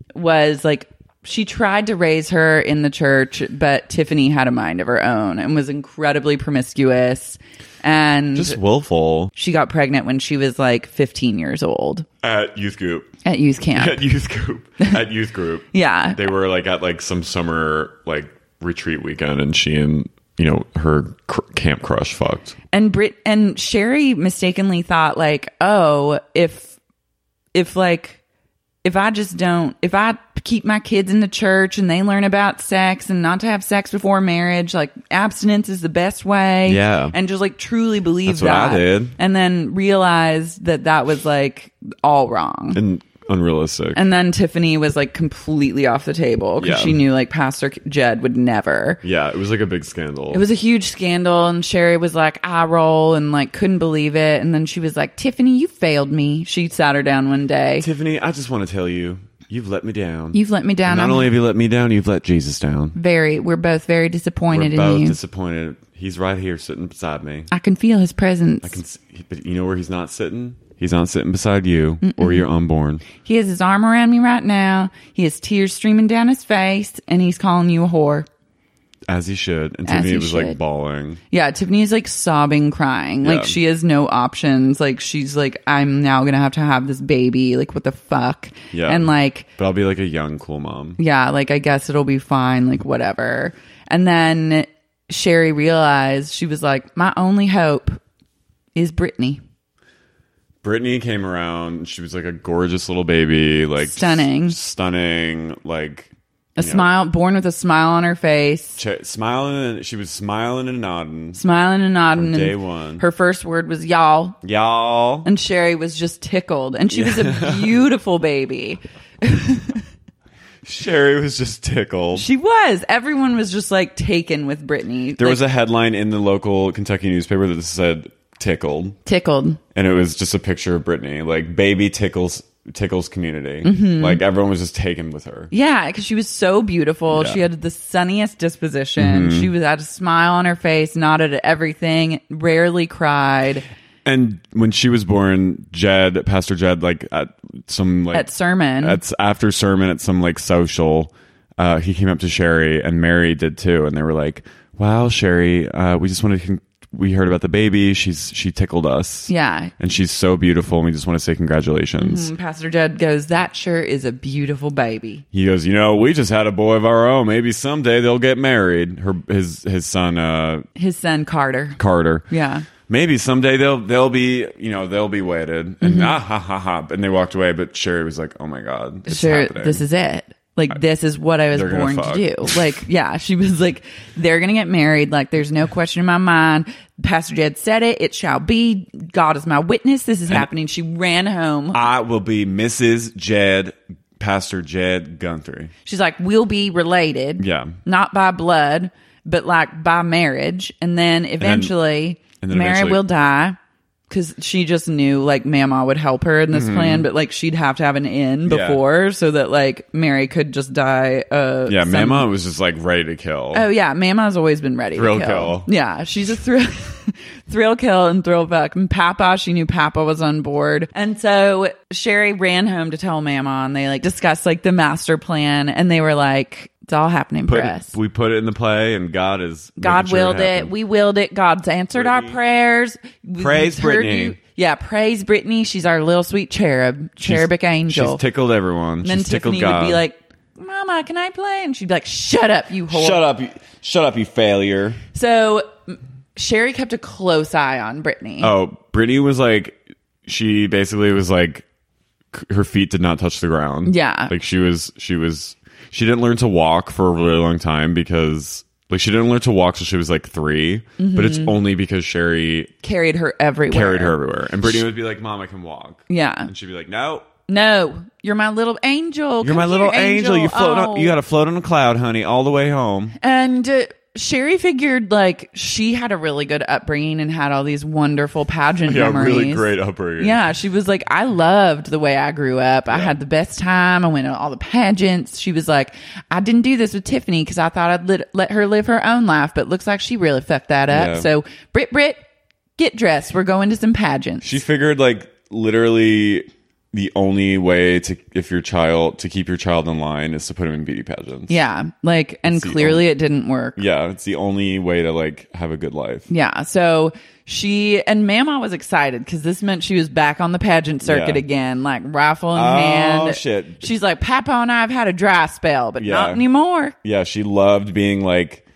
was like, she tried to raise her in the church, but Tiffany had a mind of her own and was incredibly promiscuous and just willful. She got pregnant when she was like fifteen years old. At youth group. At youth camp. At youth group. At youth group. Yeah. They were like at like some summer like retreat weekend, and she and you know, her cr- camp crush fucked. And Brit and Sherry mistakenly thought like, oh, if, if like, if I just don't, if I keep my kids in the church and they learn about sex and not to have sex before marriage, like abstinence is the best way. Yeah. And just like truly believe That's what that. I did. And then realized that that was like all wrong. And unrealistic. And then Tiffany was like completely off the table because Yeah. she knew like Pastor Jed would never. Yeah, it was like a big scandal. It was a huge scandal, and Sherry was like eye roll and like couldn't believe it. And then she was like, Tiffany, you failed me. She sat her down one day. Tiffany, I just want to tell you, you've let me down. You've let me down. Not I'm only have you let me down, you've let Jesus down. Very. We're both very disappointed We're both in you. disappointed. He's right here sitting beside me. I can feel his presence. I can, but you know where he's not sitting? He's not sitting beside you Mm-mm. or your unborn. He has his arm around me right now. He has tears streaming down his face, and he's calling you a whore. As he should. And As Tiffany he was should. like bawling. Yeah, Tiffany is like sobbing, crying. Yeah. Like she has no options. Like she's like, I'm now going to have to have this baby. Like what the fuck? Yeah. And like, but I'll be like a young, cool mom. Yeah, like I guess it'll be fine. Like whatever. And then Sherry realized, she was like, my only hope is Brittany. Brittany came around. She was like a gorgeous little baby, like stunning, s- stunning, like a smile, know, born with a smile on her face, ch- smiling. She was smiling and nodding, smiling and nodding. From day and one, her first word was y'all, y'all, and Sherry was just tickled, and she yeah. was a beautiful baby. Sherry was just tickled. She was. Everyone was just like taken with Brittany. There like, was a headline in the local Kentucky newspaper that said tickled. Tickled. And it was just a picture of Brittany. Like, baby tickles Tickle's community. Mm-hmm. Like everyone was just taken with her. Yeah, because she was so beautiful. Yeah. She had the sunniest disposition. Mm-hmm. She was had a smile on her face, nodded at everything, rarely cried. And when she was born, Jed, Pastor Jed, like at some like At sermon. at after sermon at some like social, uh, he came up to Sherry, and Mary did too, and they were like, "Wow, Sherry, uh, we just wanted to." Con- we heard about the baby. She's she tickled us. Yeah. And she's so beautiful, and we just want to say congratulations. Mm, Pastor Jed goes, that sure is a beautiful baby. He goes, you know, we just had a boy of our own. Maybe someday they'll get married. Her his his son uh, His son, Carter. Carter. Yeah. Maybe someday they'll they'll be you know they'll be wedded. And Mm-hmm. ah ha ha ha. And they walked away. But Sherry was like, oh my god, it's Sure, happening. this is it. Like, this is what I was They're gonna born to fuck. do. Like, yeah, she was like, they're going to get married. Like, there's no question in my mind. Pastor Jed said it. It shall be. God is my witness. This is happening. She ran home. I will be Missus Jed, Pastor Jed Guthrie. She's like, we'll be related. Yeah. Not by blood, but like by marriage. And then eventually, and then Mary eventually- will die. Because she just knew, like, Mama would help her in this plan, but, like, she'd have to have an in Mm-hmm. Yeah. before so that, like, Mary could just die. Uh, Yeah, some- Mama was just like ready to kill. Oh, yeah. Mama's always been ready Thrill to kill. kill. Yeah, she's a thrill, thrill kill and thrill fuck. And Papa, she knew Papa was on board. And so Sherry ran home to tell Mama, and they, like, discussed, like, the master plan. And they were like, it's all happening Put for it- us. we put it in the play, and God is God making sure willed it. happens. We willed it. God's answered our Brittany. prayers. We- Praise we've heard Brittany. you. Yeah, praise Brittany. She's our little sweet cherub, cherubic angel. She's tickled everyone. and then She's tickled Tiffany God. would be like, Mama, can I play? And she'd be like, shut up, you whore. "Shut up, you, shut up, you failure." So m- Sherry kept a close eye on Brittany. Oh, Brittany was like, she basically was like, c- her feet did not touch the ground. Yeah. like she was, she was, she didn't learn to walk for a really long time because. Like, she didn't learn to walk till she was like three, but it's only because Sherry Carried her everywhere. carried her everywhere. And Brittany would be like, "Mom, I can walk." Yeah. And she'd be like, "No, No, you're my little angel. you're Come my here, little angel. You float. Oh. On, you got to float on a cloud, honey, all the way home." And uh, Sherry figured like she had a really good upbringing and had all these wonderful pageant Yeah, memories. really great upbringing. Yeah, she was like, I loved the way I grew up. I had the best time. I went to all the pageants. She was like, I didn't do this with Tiffany because I thought I'd let, let her live her own life, but looks like she really fucked that up. Yeah. So, Brit, Brit, get dressed. We're going to some pageants. She figured like literally the only way to if your child to keep your child in line is to put him in beauty pageants. yeah, like, and the clearly only- it didn't work. Yeah, it's the only way to like have a good life. Yeah, so she and Mama was excited because this meant she was back on the pageant circuit Yeah. again, like rifle in Oh, hand. shit. She's like, Papa and I have had a dry spell, but Yeah. not anymore. Yeah, she loved being like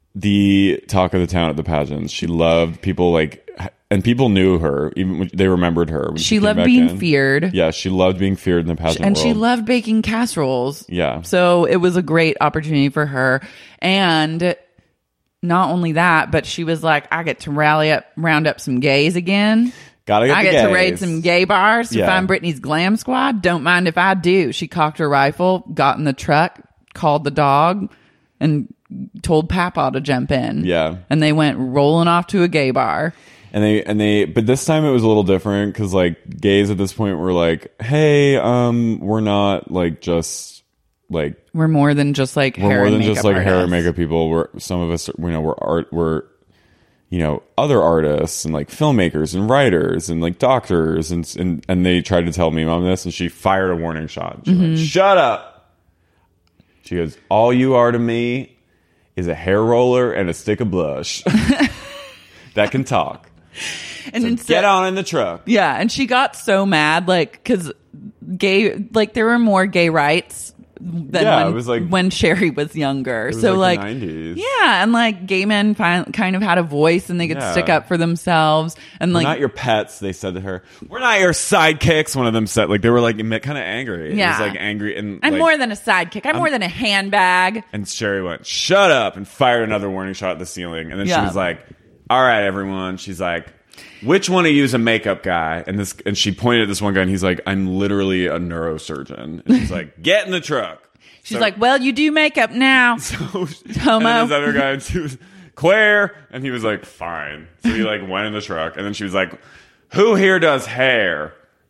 the talk of the town at the pageants. She loved people like and people knew her, even when they remembered her. When she, She came loved back being in. feared. Yeah, she loved being feared in the pageant And world. she loved baking casseroles. Yeah. So it was a great opportunity for her. And not only that, but she was like, I get to rally up, round up some gays again. Gotta get I the get to gays. raid some gay bars to Yeah. find Brittany's glam squad. Don't mind if I do. She cocked her rifle, got in the truck, called the dog, and told Papa to jump in. Yeah. And they went rolling off to a gay bar. And they and they, but this time it was a little different because like gays at this point were like, "Hey, um, we're not like just like We're more than just like we're hair more and than just makeup like hair and artists. makeup people. We're some of us, you know, we're art, we're you know other artists and like filmmakers and writers and like doctors and and and they tried to tell me mom this and she fired a warning shot. She Mm-hmm. went, "Shut up!" She goes, "All you are to me is a hair roller and a stick of blush that can talk." And So instead- get on in the truck. Yeah, and she got so mad, like, because gay, like, there were more gay rights than Yeah, when, it was like- when Sherry was younger. was so, like like, the nineties. yeah, and like, gay men fin- kind of had a voice and they could Yeah. stick up for themselves. And We're like, not your pets, they said to her. We're not your sidekicks. One of them said, like they were like kind of angry. Yeah. It was like angry and I'm like, more than a sidekick. I'm, more than a handbag. And Sherry went, "Shut up!" and fired another warning shot at the ceiling. And then Yeah. she was like, "All right, everyone." She's like, "Which one of you is a makeup guy?" And this, and she pointed at this one guy, and he's like, "I'm literally a neurosurgeon." And she's like, "Get in the truck." She's So- like, well, you do makeup now. So, Homo. And then this other guy, and she was queer, and he was like, "Fine." So he like went in the truck, and then she was like, "Who here does hair?"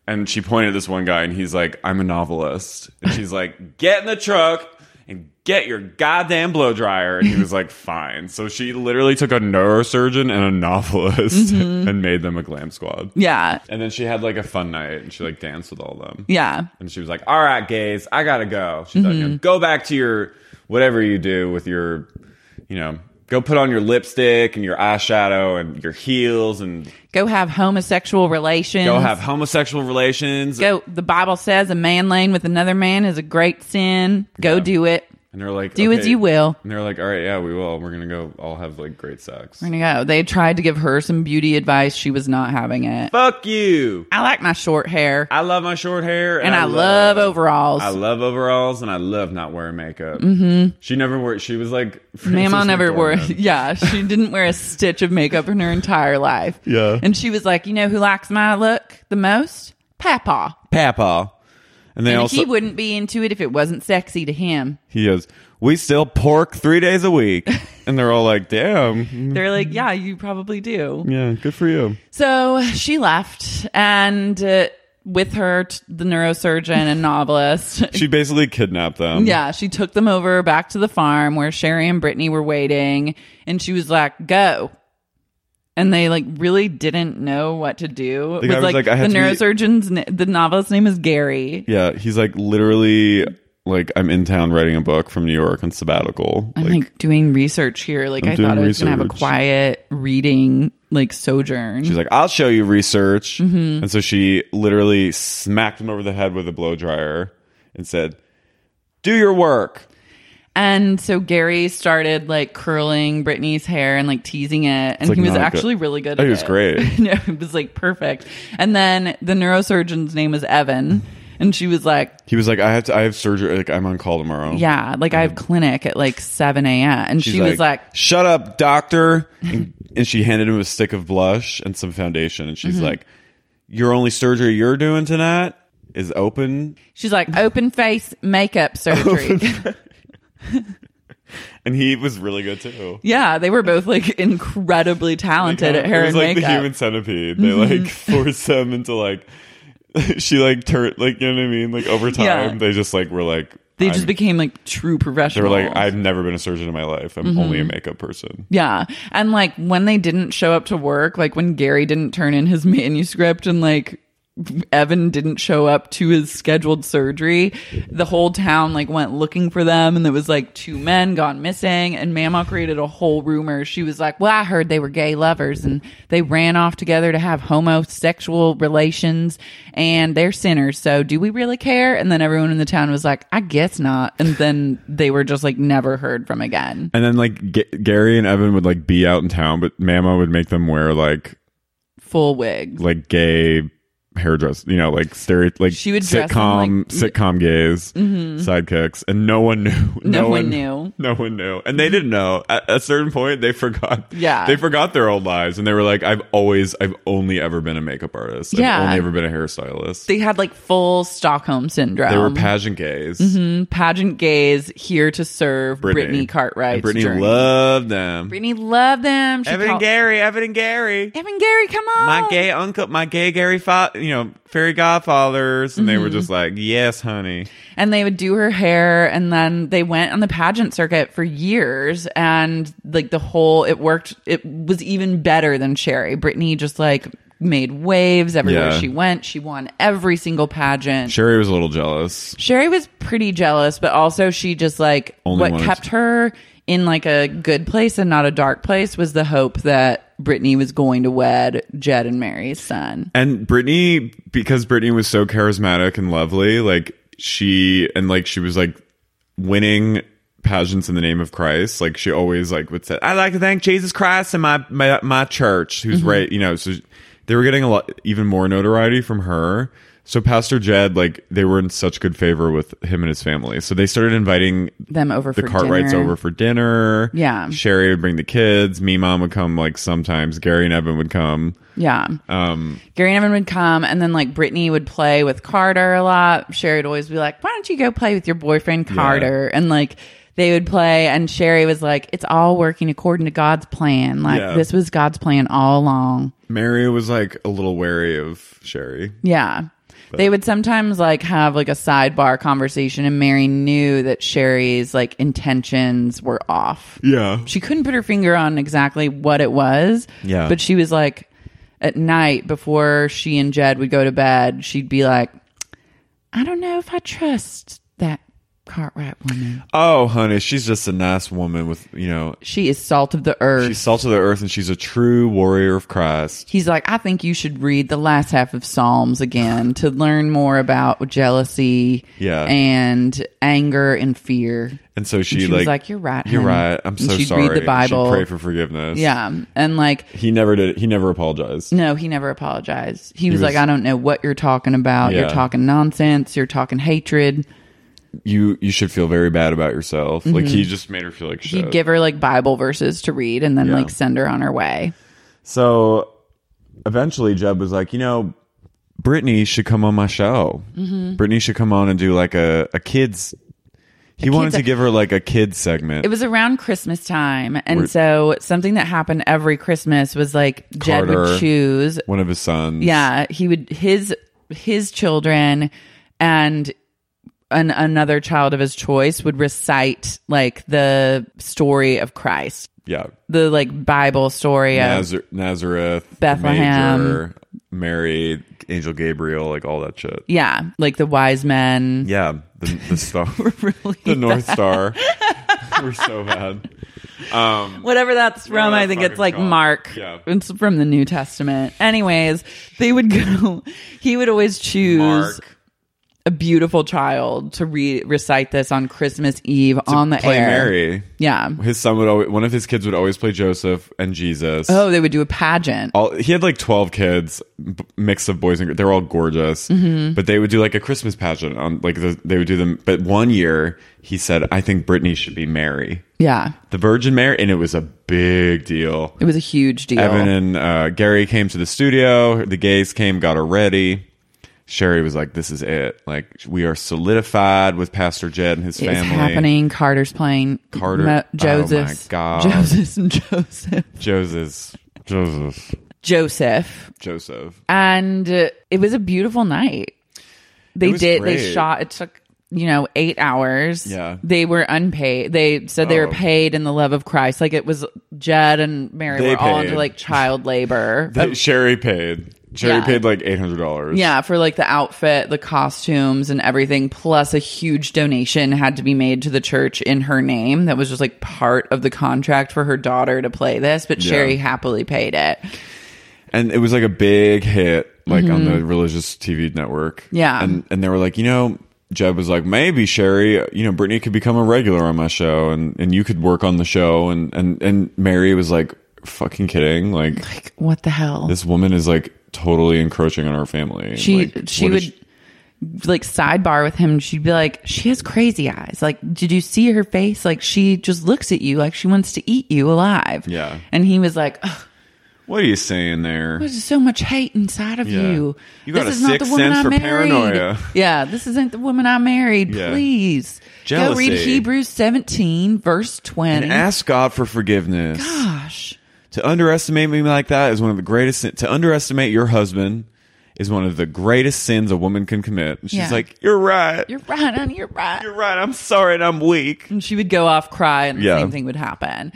and she pointed at this one guy, and he's like, I'm a novelist. And she's like, get in the truck and get your goddamn blow dryer. And he was like, fine. So she literally took a neurosurgeon and a novelist mm-hmm. and made them a glam squad. Yeah. And then she had like a fun night, and she like danced with all of them. Yeah. And she was like, all right, gays, I gotta go. She's mm-hmm. like, you know, go back to your whatever you do with your, you know, go put on your lipstick and your eyeshadow and your heels and go have homosexual relations. Go have homosexual relations. Go. The Bible says a man laying with another man is a great sin. Go yeah. do it. And they're like, do okay. as you will. And they're like, all right, yeah, we will. We're gonna go all have like great sex. We're gonna go. They tried to give her some beauty advice. She was not having it. Fuck you. I like my short hair. I love my short hair, and, and I, I love, love overalls. I love overalls, and I love not wearing makeup. Mm-hmm. She never wore. She was like, Mama never wore. Yeah, she didn't wear a stitch of makeup in her entire life. Yeah, and she was like, you know who likes my look the most? Papa. Papa. And, they and also, he wouldn't be into it if it wasn't sexy to him. He goes, we still pork three days a week. And they're all like, damn. They're like, yeah, you probably do. Yeah, good for you. So she left, and uh, with her, t- the neurosurgeon and novelist. She basically kidnapped them. Yeah, she took them over back to the farm where Sherry and Brittany were waiting. And she was like, go. And they like really didn't know what to do. The, was, like, like, I the had neurosurgeon's, be... the novelist's name is Gary. Yeah, he's like literally like, I'm in town writing a book from New York on sabbatical. I'm like, like doing research here. Like I'm I thought I was research. gonna have a quiet reading like sojourn. She's like, I'll show you research. Mm-hmm. And so she literally smacked him over the head with a blow dryer and said, do your work. And so Gary started like curling Brittany's hair and like teasing it. And like he was not actually good. really good Oh, at it. he was great. No, it was like perfect. And then the neurosurgeon's name was Evan. And she was like, he was like, I have to, I have surgery. Like, I'm on call tomorrow. Yeah. Like I have clinic at like seven a.m. And She's she was like, shut up, doctor. and, and she handed him a stick of blush and some foundation. And she's mm-hmm. like, your only surgery you're doing tonight is open. She's like, open face makeup surgery. And he was really good too. Yeah, they were both like incredibly talented like, at hair and makeup. It was like the Human Centipede. They mm-hmm. like forced them into like she like turned like you know what I mean. Like over time, yeah. they just like were like they just I'm, became like true professionals. They were like, I've never been a surgeon in my life. I'm mm-hmm. only a makeup person. Yeah, and like when they didn't show up to work, like when Gary didn't turn in his manuscript and like Evan didn't show up to his scheduled surgery, the whole town like went looking for them, and there was like two men gone missing, and Mama created a whole rumor. She was like, well, I heard they were gay lovers and they ran off together to have homosexual relations and they're sinners, so do we really care? And then everyone in the town was like, I guess not. And then they were just like never heard from again. And then like G- Gary and Evan would like be out in town, but Mama would make them wear like full wigs, like gay hairdress, you know, like stereo, like she would sitcom, dress like, sitcom gays, mm-hmm. sidekicks, and no one knew. No, no one, one knew. No one knew, and they didn't know. At a certain point, they forgot. Yeah, they forgot their old lives, and they were like, "I've always, I've only ever been a makeup artist. I've yeah, only ever been a hairstylist." They had like full Stockholm syndrome. They were pageant gays. Mm-hmm. Pageant gays here to serve Brittany, Brittany Cartwright. Brittany journey. loved them. Brittany loved them. She Evan called- and Gary, Evan and Gary, Evan Gary, come on, my gay uncle, my gay Gary, fa- you know. fairy godfathers, and mm-hmm. they were just like, yes, honey. And they would do her hair, and then they went on the pageant circuit for years, and like the whole, it worked, it was even better than Sherry. Brittany just like made waves everywhere yeah. she went. She won every single pageant. Sherry was a little jealous. Sherry was pretty jealous, but also she just like, Only what kept to- her in like a good place and not a dark place was the hope that Brittany was going to wed Jed and Mary's son. And Brittany, because Brittany was so charismatic and lovely, like she, and like she was like winning pageants in the name of Christ. Like she always like would say, I'd like to thank Jesus Christ and my, my, my church, who's mm-hmm. right, you know, so they were getting a lot, even more notoriety from her. So Pastor Jed, like, they were in such good favor with him and his family. So they started inviting them over the for Cartwrights dinner. over for dinner. Yeah. Sherry would bring the kids. Me mom would come, like, sometimes. Gary and Evan would come. Yeah. Um, Gary and Evan would come, and then, like, Brittany would play with Carter a lot. Sherry would always be like, why don't you go play with your boyfriend Carter? Yeah. And, like, they would play, and Sherry was like, it's all working according to God's plan. Like, yeah. this was God's plan all along. Mary was, like, a little wary of Sherry. Yeah. But- They would sometimes like have like a sidebar conversation, and Mary knew that Sherry's like intentions were off. Yeah. She couldn't put her finger on exactly what it was. Yeah. But she was like, at night before she and Jed would go to bed, she'd be like, I don't know if I trust that Cartwright woman. Oh, honey, she's just a nice woman with, you know, She is salt of the earth. she's salt of the earth and she's a true warrior of Christ. He's like, I think you should read the last half of Psalms again to learn more about jealousy Yeah. and anger and fear. And so she, And she like, was like, you're right, You're honey. right. I'm And so she'd sorry. read the Bible. She'd pray for forgiveness. Yeah. And like, He never did. He never apologized. no, he never apologized. He, was, was- like, I don't know what you're talking about. Yeah. You're talking nonsense. You're talking hatred. You you should feel very bad about yourself. Like, he just made her feel like shit. He'd give her like Bible verses to read and then Yeah. like send her on her way. So eventually Jeb was like, you know, Brittany should come on my show. Mm-hmm. Brittany should come on and do like a, a kids. He wanted kids- to give her like a kids segment. It was around Christmas time. And Where- so something that happened every Christmas was like Jed Carter, would choose. one of his sons. Yeah. He would, his, his children and an, another child of his choice would recite like the story of Christ. Yeah. The like Bible story of Nazar- Nazareth, Bethlehem. Major, Mary, Angel Gabriel, like all that shit. yeah, like the wise men. Yeah, the, the star, Really the North bad. Star. We're so bad. Um, Whatever that's from, that I think it's fucking like called. Mark. Yeah. It's from the New Testament. Anyways, they would go, he would always choose Mark. a beautiful child to re- recite this on Christmas Eve on the play air. Mary. Yeah. His son would always, one of his kids would always play Joseph and Jesus. Oh, they would do a pageant. All, he had like twelve kids, b- mix of boys and girls. They're all gorgeous, Mm-hmm. but they would do like a Christmas pageant on like the, they would do them. But one year he said, "I think Brittany should be Mary, Yeah. the Virgin Mary," and it was a big deal. It was a huge deal. Evan and uh, Gary came to the studio. The gays came, got her ready. Sherry was like, "This is it. Like, we are solidified with Pastor Jed and his It's family." happening. Carter's playing Carter- Mo- oh Joseph. my God. Joseph and Joseph. Joseph, Joseph, Joseph. Joseph. And uh, it was a beautiful night. They It was did. great. They shot. It took you know eight hours. Yeah. They were unpaid. They said they Oh. were paid in the love of Christ. Like it was Jed and Mary They were all paid. into like child labor. They- Sherry paid. Sherry Yeah. paid like eight hundred dollars. Yeah, for like the outfit, the costumes, and everything, plus a huge donation had to be made to the church in her name. That was just like part of the contract for her daughter to play this, but Yeah. Sherry happily paid it. And it was like a big hit, like on the religious T V network. Mm-hmm. Yeah. And and they were like, you know, Jeb was like, maybe Sherry, you know, Brittany could become a regular on my show, and and you could work on the show. And and and Mary was like, fucking kidding, like, Like, what the hell? this woman is like totally encroaching on our family. she Like, she what would is like sidebar with him. She'd be like, she has crazy eyes. Like, did you see her face? Like, she just looks at you like she wants to eat you alive. Yeah. And he was like, ugh, What are you saying there? there's so much hate inside of Yeah. you. You got this a is not sixth the woman sense I for married. paranoia. Yeah, this isn't the woman I married. Yeah. Please go read Jealousy. Hebrews seventeen, verse twenty. And ask God for forgiveness. Gosh, To underestimate me like that is one of the greatest. sin- To underestimate your husband is one of the greatest sins a woman can commit. And she's Yeah. like, "You're right. you're right, honey. You're right." You're right. I'm sorry, and I'm weak." And she would go off, cry, and the Yeah. same thing would happen.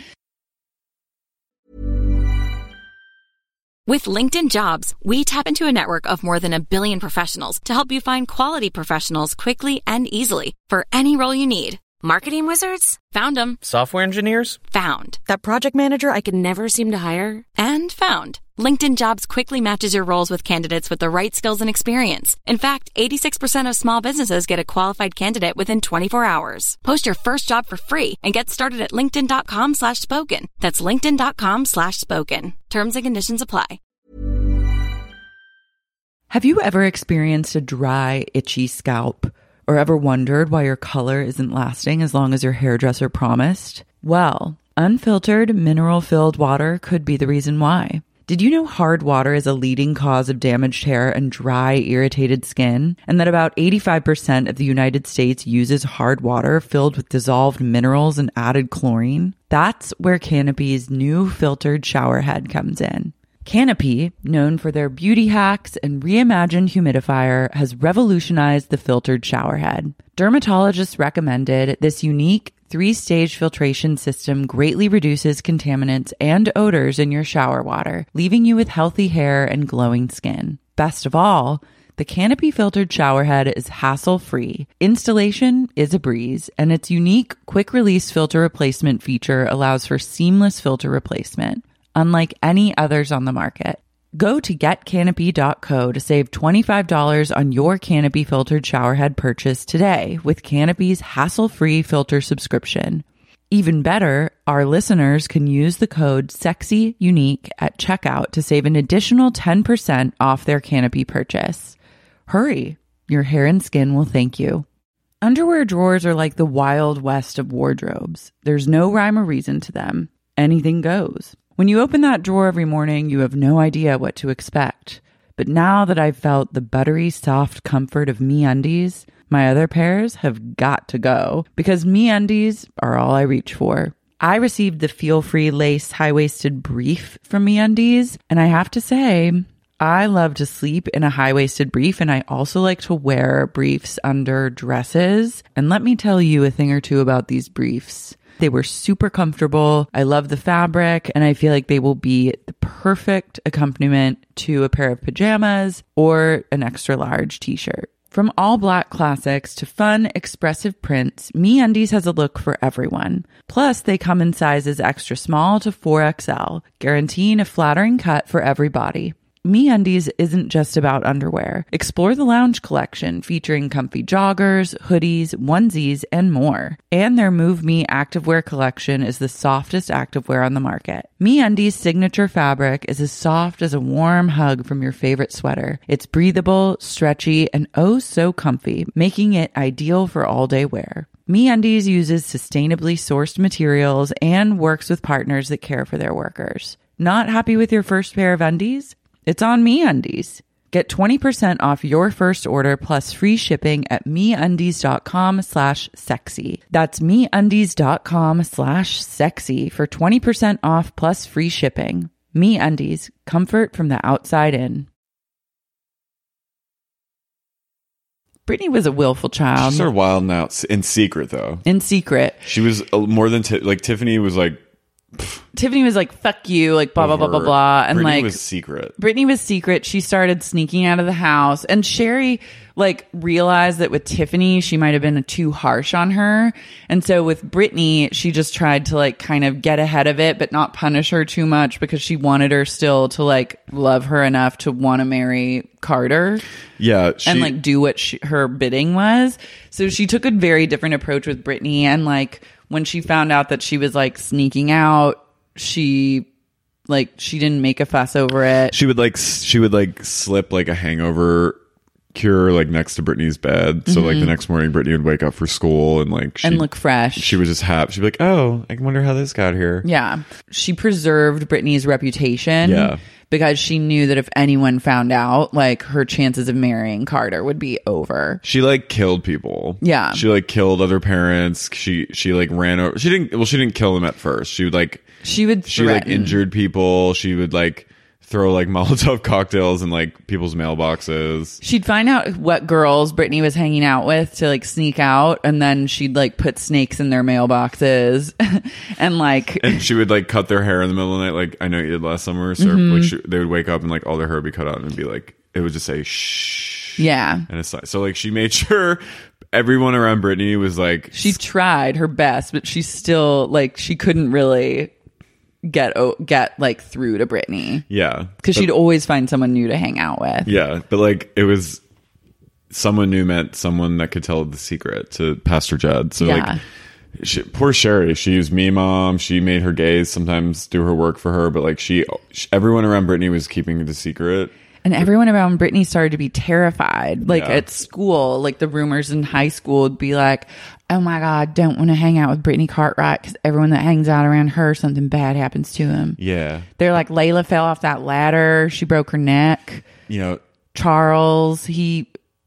With LinkedIn Jobs, we tap into a network of more than a billion professionals to help you find quality professionals quickly and easily for any role you need. Marketing wizards? Found them. Software engineers? Found. That project manager I could never seem to hire? And found. LinkedIn Jobs quickly matches your roles with candidates with the right skills and experience. In fact, eighty-six percent of small businesses get a qualified candidate within twenty-four hours. Post your first job for free and get started at linkedin.com slash spoken. That's linkedin.com slash spoken. Terms and conditions apply. Have you ever experienced a dry, itchy scalp? Or ever wondered why your color isn't lasting as long as your hairdresser promised? Well, unfiltered, mineral-filled water could be the reason why. Did you know hard water is a leading cause of damaged hair and dry, irritated skin? And that about eighty-five percent of the United States uses hard water filled with dissolved minerals and added chlorine? That's where Canopy's new filtered shower head comes in. Canopy, known for their beauty hacks and reimagined humidifier, has revolutionized the filtered showerhead. Dermatologists recommended this unique three-stage filtration system greatly reduces contaminants and odors in your shower water, leaving you with healthy hair and glowing skin. Best of all, the Canopy filtered showerhead is hassle-free. Installation is a breeze, and its unique quick-release filter replacement feature allows for seamless filter replacement, unlike any others on the market. Go to get canopy dot co to save twenty-five dollars on your Canopy filtered showerhead purchase today with Canopy's hassle-free filter subscription. Even better, our listeners can use the code SEXYUNIQUE at checkout to save an additional ten percent off their Canopy purchase. Hurry, your hair and skin will thank you. Underwear drawers are like the wild west of wardrobes. There's no rhyme or reason to them. Anything goes. When you open that drawer every morning, you have no idea what to expect. But now that I've felt the buttery, soft comfort of MeUndies, my other pairs have got to go because MeUndies are all I reach for. I received the feel-free lace high-waisted brief from MeUndies, and I have to say, I love to sleep in a high-waisted brief, and I also like to wear briefs under dresses. And let me tell you a thing or two about these briefs. They were super comfortable. I love the fabric, and I feel like they will be the perfect accompaniment to a pair of pajamas or an extra large t-shirt. From all black classics to fun, expressive prints, MeUndies has a look for everyone. Plus, they come in sizes extra small to four X L, guaranteeing a flattering cut for every body. MeUndies isn't just about underwear. Explore the Lounge collection featuring comfy joggers, hoodies, onesies, and more. And their Move Me activewear collection is the softest activewear on the market. MeUndies' signature fabric is as soft as a warm hug from your favorite sweater. It's breathable, stretchy, and oh so comfy, making it ideal for all-day wear. MeUndies uses sustainably sourced materials and works with partners that care for their workers. Not happy with your first pair of undies? It's on MeUndies. Get twenty percent off your first order plus free shipping at MeUndies.com slash sexy. That's MeUndies.com slash sexy for twenty percent off plus free shipping. MeUndies, comfort from the outside in. Brittany was a willful child. She started wilding out in secret, though. In secret. She was uh, more than, t- like, Tiffany was like, pff, Tiffany was like, fuck you, like, blah, blah, blah, blah, blah. And Brittany like, was secret. Brittany was secret. She started sneaking out of the house. And Sherry, like, realized that with Tiffany, she might have been too harsh on her. And so with Brittany, she just tried to, like, kind of get ahead of it, but not punish her too much because she wanted her still to, like, love her enough to want to marry Carter. Yeah. She, and, like, do what she, her bidding was. So she took a very different approach with Brittany. And, like, when she found out that she was, like, sneaking out, she like she didn't make a fuss over it. She would like she would like slip like a hangover cure like next to Brittany's bed. So mm-hmm. like the next morning Brittany would wake up for school and like she and look fresh. She was just happy. She'd be like, "Oh, I wonder how this got here." Yeah. She preserved Brittany's reputation. Yeah. Because she knew that if anyone found out, like, her chances of marrying Carter would be over. She, like, killed people. Yeah. She, like, killed other parents. She, she like, ran over... She didn't... Well, she didn't kill them at first. She would, like... She would She, threaten. like, injured people. She would, like... throw like Molotov cocktails in like people's mailboxes. She'd find out what girls Brittany was hanging out with to like sneak out, and then she'd like put snakes in their mailboxes and like and she would like cut their hair in the middle of the night, like I know you did last summer. So mm-hmm. like she, they would wake up and like all their hair would be cut out and it'd be like it would just say shh. Yeah. And it's like, so like she made sure everyone around Brittany was like she tried her best, but she still like she couldn't really get get like through to Brittany. Yeah, because she'd always find someone new to hang out with. Yeah, but like it was someone new meant someone that could tell the secret to Pastor Jed. So yeah. like she, poor Sherry, she used me mom. She made her gays sometimes do her work for her, but like she, she everyone around Brittany was keeping the secret. And everyone around Brittany started to be terrified. Like yeah. at school, like the rumors in high school would be like, oh my God, don't want to hang out with Brittany Cartwright because everyone that hangs out around her, something bad happens to him. Yeah. They're like, Layla fell off that ladder. She broke her neck. You know, Charles, he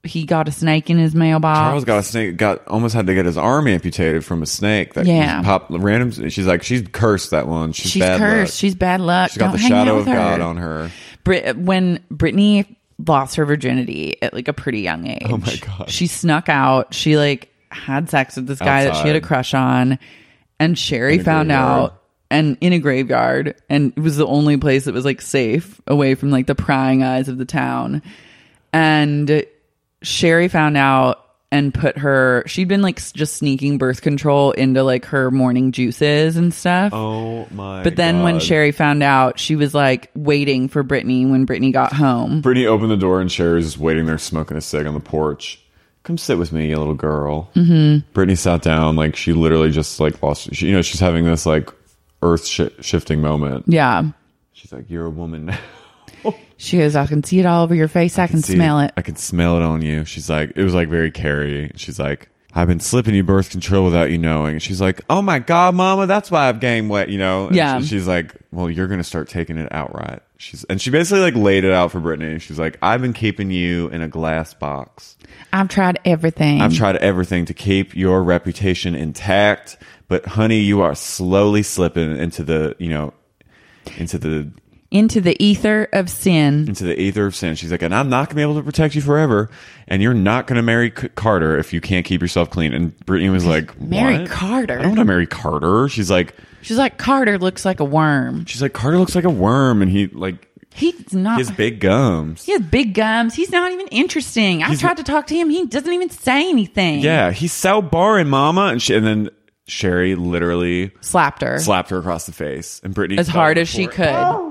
he got a snake in his mailbox. Charles got a snake. Got almost had to get his arm amputated from a snake. That Yeah. Pop random. She's like, she's cursed. That one. She's, She's bad cursed. luck. She's bad luck. She's got Don't the hang out shadow with of her. God on her. Brit- when Brittany lost her virginity at like a pretty young age. Oh my God. She snuck out. She like had sex with this guy that she had a Outside. crush on, and Sherry In a found graveyard. out, and in a graveyard, and it was the only place that was like safe away from like the prying eyes of the town. And Sherry found out and put her, she'd been like s- just sneaking birth control into like her morning juices and stuff. Oh my But then when God. Sherry found out, she was like waiting for Brittany when Brittany got home. Brittany opened the door and Sherry's just waiting there smoking a cig on the porch. Come sit with me, you little girl. Mm-hmm. Brittany sat down. Like she literally just like lost. She, you know, she's having this like earth sh- shifting moment. Yeah. She's like, "You're a woman now." She goes, I can see it all over your face. I, can, see smell it. I can smell it on you. She's like, it was like very Carrie. She's like, I've been slipping you birth control without you knowing. She's like, oh my God, mama, that's why I've gained weight, you know? And Yeah. she- she's like, well, you're going to start taking it outright. She's, and she basically like laid it out for Brittany. She's like, I've been keeping you in a glass box. I've tried everything. I've tried everything to keep your reputation intact. But honey, you are slowly slipping into the, you know, into the, into the ether of sin. into the ether of sin. She's like, and I'm not going to be able to protect you forever. And you're not going to marry C- Carter if you can't keep yourself clean. And Brittany was like, Marry what? Carter? I don't want to marry Carter. She's like, She's like, Carter looks like a worm. she's like, Carter looks like a worm. And he like, He's not. his big gums. He has big gums. He's not even interesting. I He's- tried to talk to him. He doesn't even say anything. Yeah. He's so boring, mama. And, she, and then Sherry literally Slapped her. slapped her across the face. And Brittany as fell hard on the as she floor. could. Oh.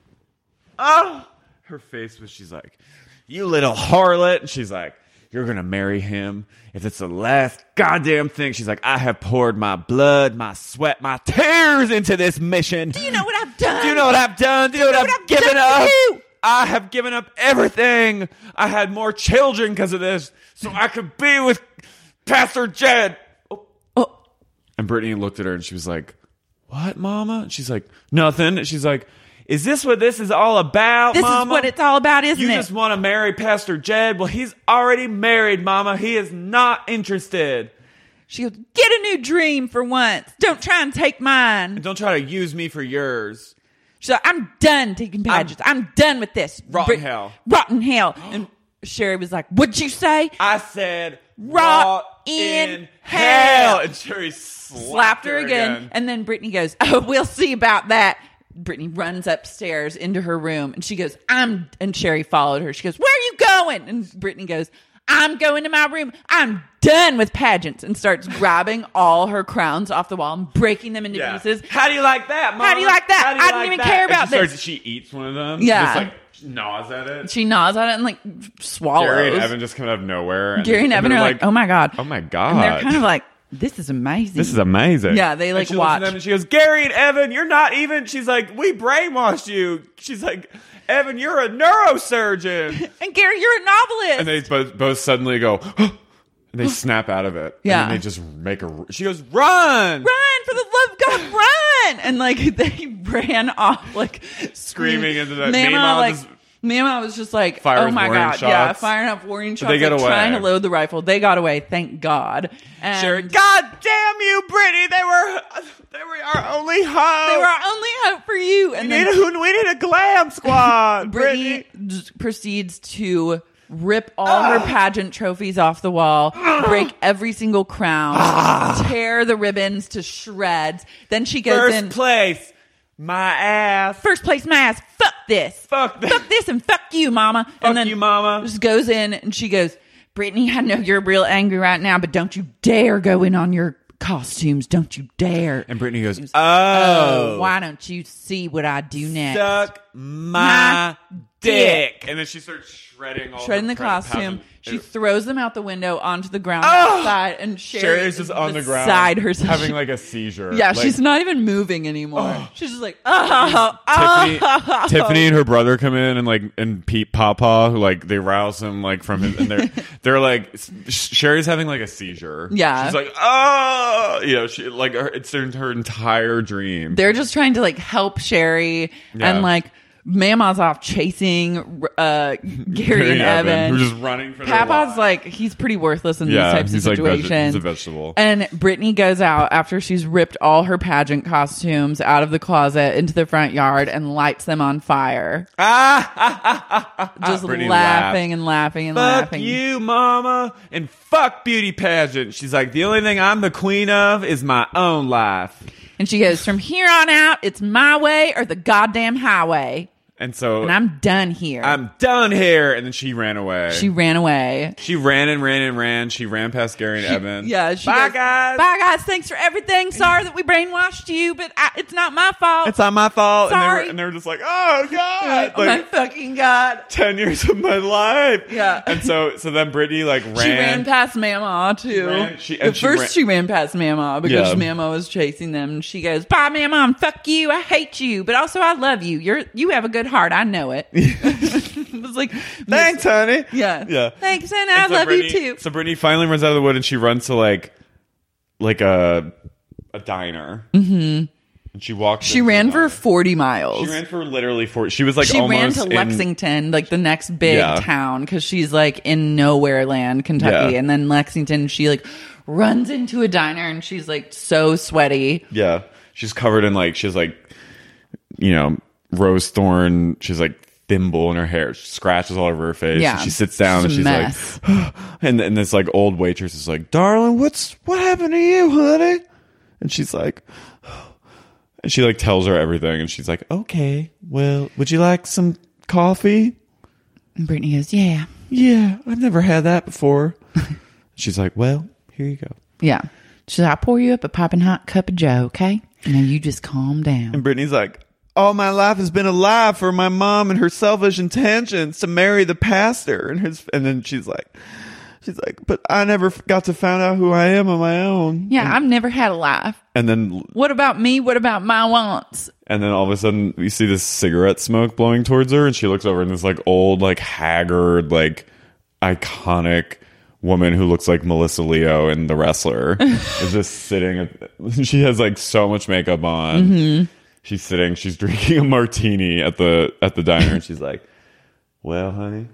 Oh, her face was, she's like, you little harlot. And she's like, you're going to marry him if it's the last goddamn thing. She's like, I have poured my blood, my sweat, my tears into this mission. Do you know what I've done? Do you know what I've done? Do you know what, what I've, I've given done up? for you? I have given up everything. I had more children because of this, so I could be with Pastor Jed. Oh. Oh. And Brittany looked at her and she was like, what, mama? And she's like, nothing. And she's like, is this what this is all about, This mama? is what it's all about, isn't You it? just want to marry Pastor Jed? Well, he's already married, mama. He is not interested. She goes, get a new dream for once. Don't try and take mine. And don't try to use me for yours. She's like, I'm done taking pageants. I'm, I'm done with this. Rotten Brit- hell. Rotten hell. And Sherry was like, what'd you say? I said, Rot rot in in hell. hell. And Sherry slapped, Slapped her again. And then Brittany goes, oh, we'll see about that. Brittany runs upstairs into her room and she goes, I'm, and Sherry followed her. She goes, where are you going? And Brittany goes, I'm going to my room. I'm done with pageants, and starts grabbing all her crowns off the wall and breaking them into Yeah. pieces. How do you like that, mama? How do you like that? How do you I didn't like even that? care And about she starts- this. She eats one of them. Yeah. Just like gnaws at it. She gnaws at it and like swallows. Gary and Evan just come out of nowhere. And Gary and Evan they're are like, oh my God. Oh my God. And they're kind of like, this is amazing. This is amazing. Yeah, they, like, And she looks at watch. them and she goes, Gary and Evan, you're not even. She's like, we brainwashed you. She's like, Evan, you're a neurosurgeon. And Gary, you're a novelist. And they both, both suddenly go, and they snap out of it. Yeah. And then they just make a. She goes, run, run for the love of God, run! And like they ran off, like screaming into that. Mama, Meanwhile, like just- Mama was just like, Fires oh my warning God, yeah, shots. firing off warning shots. they get like, away. trying to load the rifle. They got away, thank God. And Sure. God damn you, Brittany! They were, they were our only hope. they were our only hope for you. And we, then need, we need a glam squad. Brittany d- proceeds to rip all her pageant trophies off the wall, break every single crown, tear the ribbons to shreds. Then she goes First in. place, my ass. First place, my ass. Fuck this. Fuck this. Fuck this and fuck you, mama. Fuck and then you, mama. Just goes in and she goes, Brittany, I know you're real angry right now, but don't you dare go in on your costumes. Don't you dare. And Brittany goes, Goes, oh, why don't you see what I do next? suck my, My dick. dick. And then she starts shredding all Shredding her the pre- costume. pageant- She throws them out the window onto the ground Oh! outside, and Sherry Sherry's just on the ground, beside herself. having like a seizure. Yeah, Like, she's not even moving anymore. She's just like, oh, Tiffany, oh. Tiffany and her brother come in and like and Pete Papa, who like they rouse him like from his and they're they're like Sherry's having like a seizure. Yeah. she's like oh, you know, she like her, it's her, her entire dream. They're just trying to like help Sherry Yeah. and like Mama's off chasing uh, Gary and Evan. We're just running for their Papa's lives. like, he's pretty worthless in Yeah, these types of he's like veg- situations. he's a vegetable. And Brittany goes out after she's ripped all her pageant costumes out of the closet into the front yard and lights them on fire. Ah, just Brittany laughing laughed. and laughing and Fuck laughing. you, mama, and fuck beauty pageant. She's like, the only thing I'm the queen of is my own life. And she goes, from here on out, it's my way or the goddamn highway. And so And I'm done here. I'm done here. And then she ran away. She ran away. She ran and ran and ran. She ran past Gary and Evan. Yeah. She Bye, goes, guys. Bye, guys. Thanks for everything. Sorry that we brainwashed you, but I, it's not my fault. It's not my fault. And they, Sorry. were, and they were just like, oh, God. Oh, my Like, fucking God. ten years of my life. Yeah. And so so then Brittany, like, ran. She ran past Mama, too. ran- she- At and she first, ran- she ran past Mama because Yeah. Mama was chasing them. And she goes, bye, Mama. And fuck you. I hate you. But also, I love you. You're You have a good heart. I know it. It was like, Thanks, honey. Yeah. Yeah. Thanks, and I And so love Brittany- you, too. So Brittany finally runs out of the wood and she runs to, like, like a, a diner. Mm-hmm. And she walked. She into ran the for diner. forty miles. She ran for literally forty. She was like She ran almost to in- Lexington, like the next big Yeah. town, because she's like in nowhere land, Kentucky. Yeah. And then Lexington, she like runs into a diner and she's like so sweaty. Yeah. She's covered in like, she has like, you know, rose thorn. She's like thimble in her hair. She scratches all over her face. Yeah. And she sits down She's and a she's mess. like, and, and this like old waitress is like, darling, what's, what happened to you, honey? And she's like, and she like tells her everything. And she's like, okay, well, would you like some coffee? And Brittany goes, yeah. Yeah, I've never had that before. She's like, well, here you go. Yeah. She's like, I'll pour you up a piping hot cup of joe, okay? Now you just calm down. And Brittany's like, all my life has been a lie for my mom and her selfish intentions to marry the pastor. And his, and then she's like, she's like, but I never got to find out who I am on my own. Yeah, I've never had a life. And then, What about me? What about my wants? and then all of a sudden we see this cigarette smoke blowing towards her. And she looks over and this like old, like haggard, like iconic woman who looks like Melissa Leo in The Wrestler is just sitting. At, she has like so much makeup on. Mm-hmm. She's sitting. She's drinking a martini at the at the diner, and she's like, "Well, honey,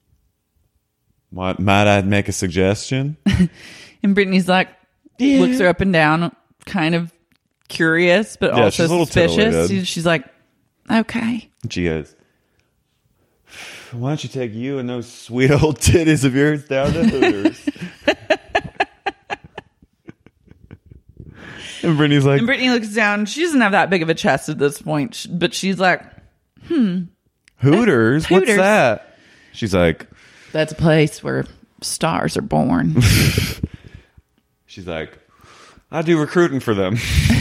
might might I make a suggestion?" And Brittany's like, Yeah. looks her up and down, kind of curious, but Yeah, also she's a little suspicious. titillated. She's, she's like, okay. And she goes, "Why don't you take you and those sweet old titties of yours down to Hooters?" And Brittany's like, And Brittany looks down. She doesn't have that big of a chest at this point, sh- but she's like, "Hooters? Hooters. What's that?" She's like, that's a place where stars are born. she's like, "I do recruiting for them."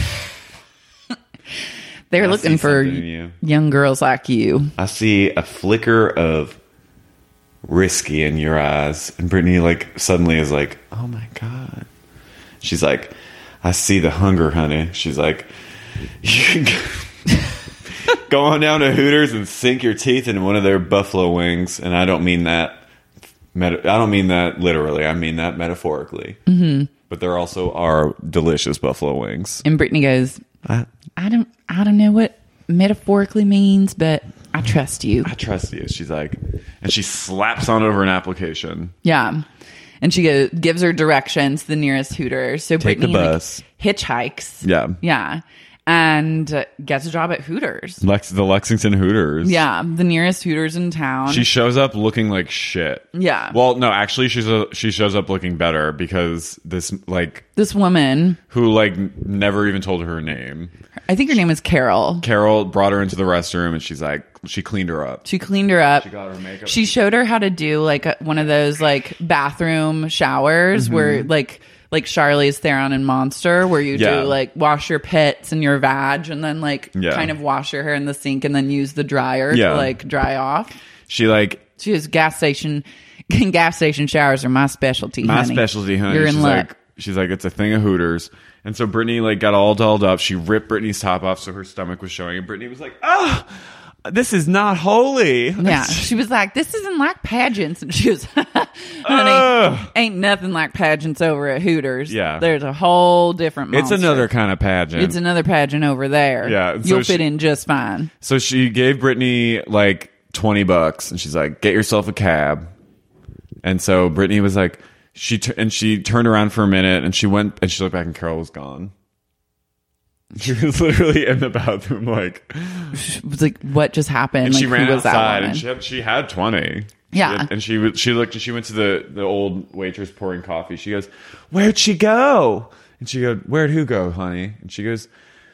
They're I looking see for something in you. young girls like you. I see a flicker of risky in your eyes. And Brittany like suddenly is like, oh my God. She's like, I see the hunger, honey. She's like, you can go, go on down to Hooters and sink your teeth into one of their buffalo wings. And I don't mean that, meta- I don't mean that literally. I mean that metaphorically. Mm-hmm. But there also are delicious buffalo wings. And Brittany goes, I, I don't, I don't know what metaphorically means, but I trust you. I trust you. She's like, and she slaps on over an application. Yeah. And she goes, gives her directions to the nearest Hooters. So Take the Brittany bus. like, hitchhikes. Yeah. Yeah. And uh, gets a job at Hooters. Lex, the Lexington Hooters. Yeah. The nearest Hooters in town. She shows up looking like shit. Yeah. Well, no, actually, she's a, she shows up looking better because this like this woman who like n- never even told her her name. I think her name is Carol. Carol brought her into the restroom and she's like, she cleaned her up. She cleaned her up. She got her makeup. She showed her how to do like a, one of those like bathroom showers Mm-hmm. where like like Charlize Theron in Monster, where you Yeah. do like wash your pits and your vag and then like Yeah. kind of wash your hair in the sink and then use the dryer Yeah. to like dry off. She like She has gas station gas station showers are my specialty. my honey. specialty, honey. You're in she's luck. like, she's like, it's a thing of Hooters. And so Brittany like got all dolled up. She ripped Brittany's top off so her stomach was showing, and Brittany was like, "Ah, this is not holy. Yeah, she was like, this isn't like pageants. And she was, honey, Ugh. ain't nothing like pageants over at Hooters. Yeah. There's a whole different monster. It's another kind of pageant. It's another pageant over there. Yeah, and so You'll fit she- in just fine. So she gave Brittany like twenty bucks, and she's like, "Get yourself a cab." And so Brittany was like, she t- and she turned around for a minute, and she went and she looked back, and Carol was gone. She was literally in the bathroom, like, It was like, what just happened? and like, she ran who was that outside, woman? and she had, she had twenty. Yeah. She had- and she was- she looked, and she went to the the old waitress pouring coffee. She goes, "Where'd she go?" And she goes, "Where'd who go, honey?" And she goes,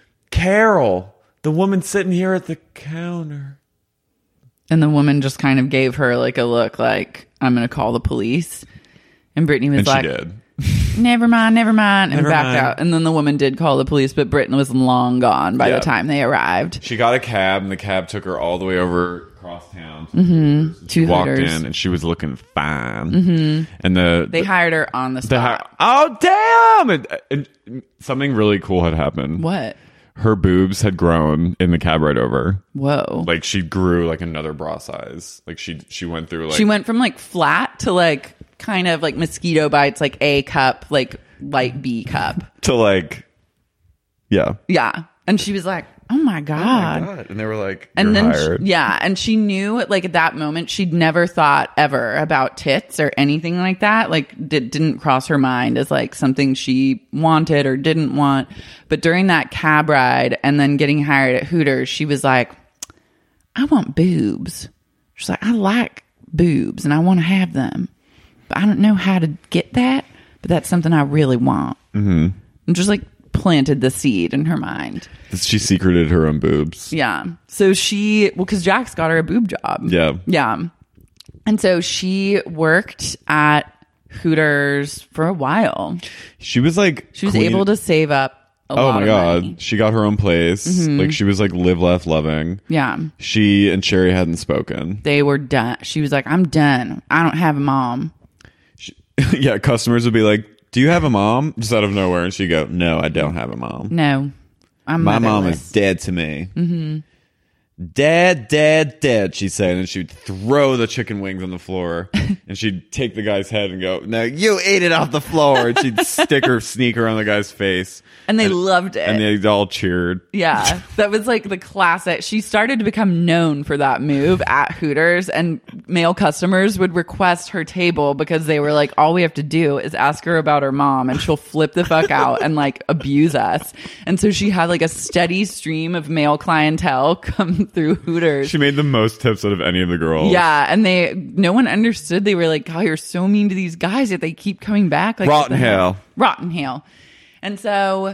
"Carol, the woman sitting here at the counter." And the woman just kind of gave her like a look like, I'm going to call the police. And Brittany was And like, she did. never mind, never mind, and Never backed mind. out. And then the woman did call the police, but Brittany was long gone by Yeah. the time they arrived. She got a cab, and the cab took her all the way over across town. To Mhm. Hooters. To She walked Hooters. in, and she was looking fine. Mhm. And the They hired her on the the spot. hi- oh damn! And, and something really cool had happened. What? Her boobs had grown in the cab ride over. Whoa. Like she grew like another bra size. Like she she went through like She went from like flat to like kind of like mosquito bites, like A cup, like light B cup. to like yeah. Yeah. And she was like, oh my God. Oh my God. And they were like, And "You're then, hired." she, yeah. And she knew, like, at that moment, she'd never thought ever about tits or anything like that. Like, did, didn't cross her mind as, like, something she wanted or didn't want. But during that cab ride and then getting hired at Hooters, she was like, I want boobs. She's like, I like boobs and I want to have them. But I don't know how to get that. But that's something I really want. Mm-hmm. And just, like, planted the seed in her mind. She secreted her own boobs. Yeah. So she, well, because Jax got her a boob job. Yeah. Yeah. And so she worked at Hooters for a while. She was like She was queen- able to save up a Oh lot my of god. money. She got her own place. Mhm. Like she was like live laugh loving. Yeah. She and Sherry hadn't spoken. They were done. She was like, I'm done. I don't have a mom. Yeah, customers would be like, "Do you have a mom?" Just out of nowhere, and she'd go, "No, I don't have a mom. No. I'm My mom motherless." is dead to me. Mm-hmm. Dead, dead, dead," she'd say, and then she'd throw the chicken wings on the floor, and she'd take the guy's head and go, "No, you ate it off the floor," and she'd stick her sneaker on the guy's face, And they loved it. and they all cheered. Yeah, that was like the classic. She started to become known for that move at Hooters, and male customers would request her table because they were like, all we have to do is ask her about her mom and she'll flip the fuck out and like abuse us. And so she had like a steady stream of male clientele come through Hooters. She made the most tips out of any of the girls. Yeah, and they no one understood. They were like, "God, you're so mean to these guys, yet they keep coming back." Like Rotten what the hell? hell. Rotten hell. And so,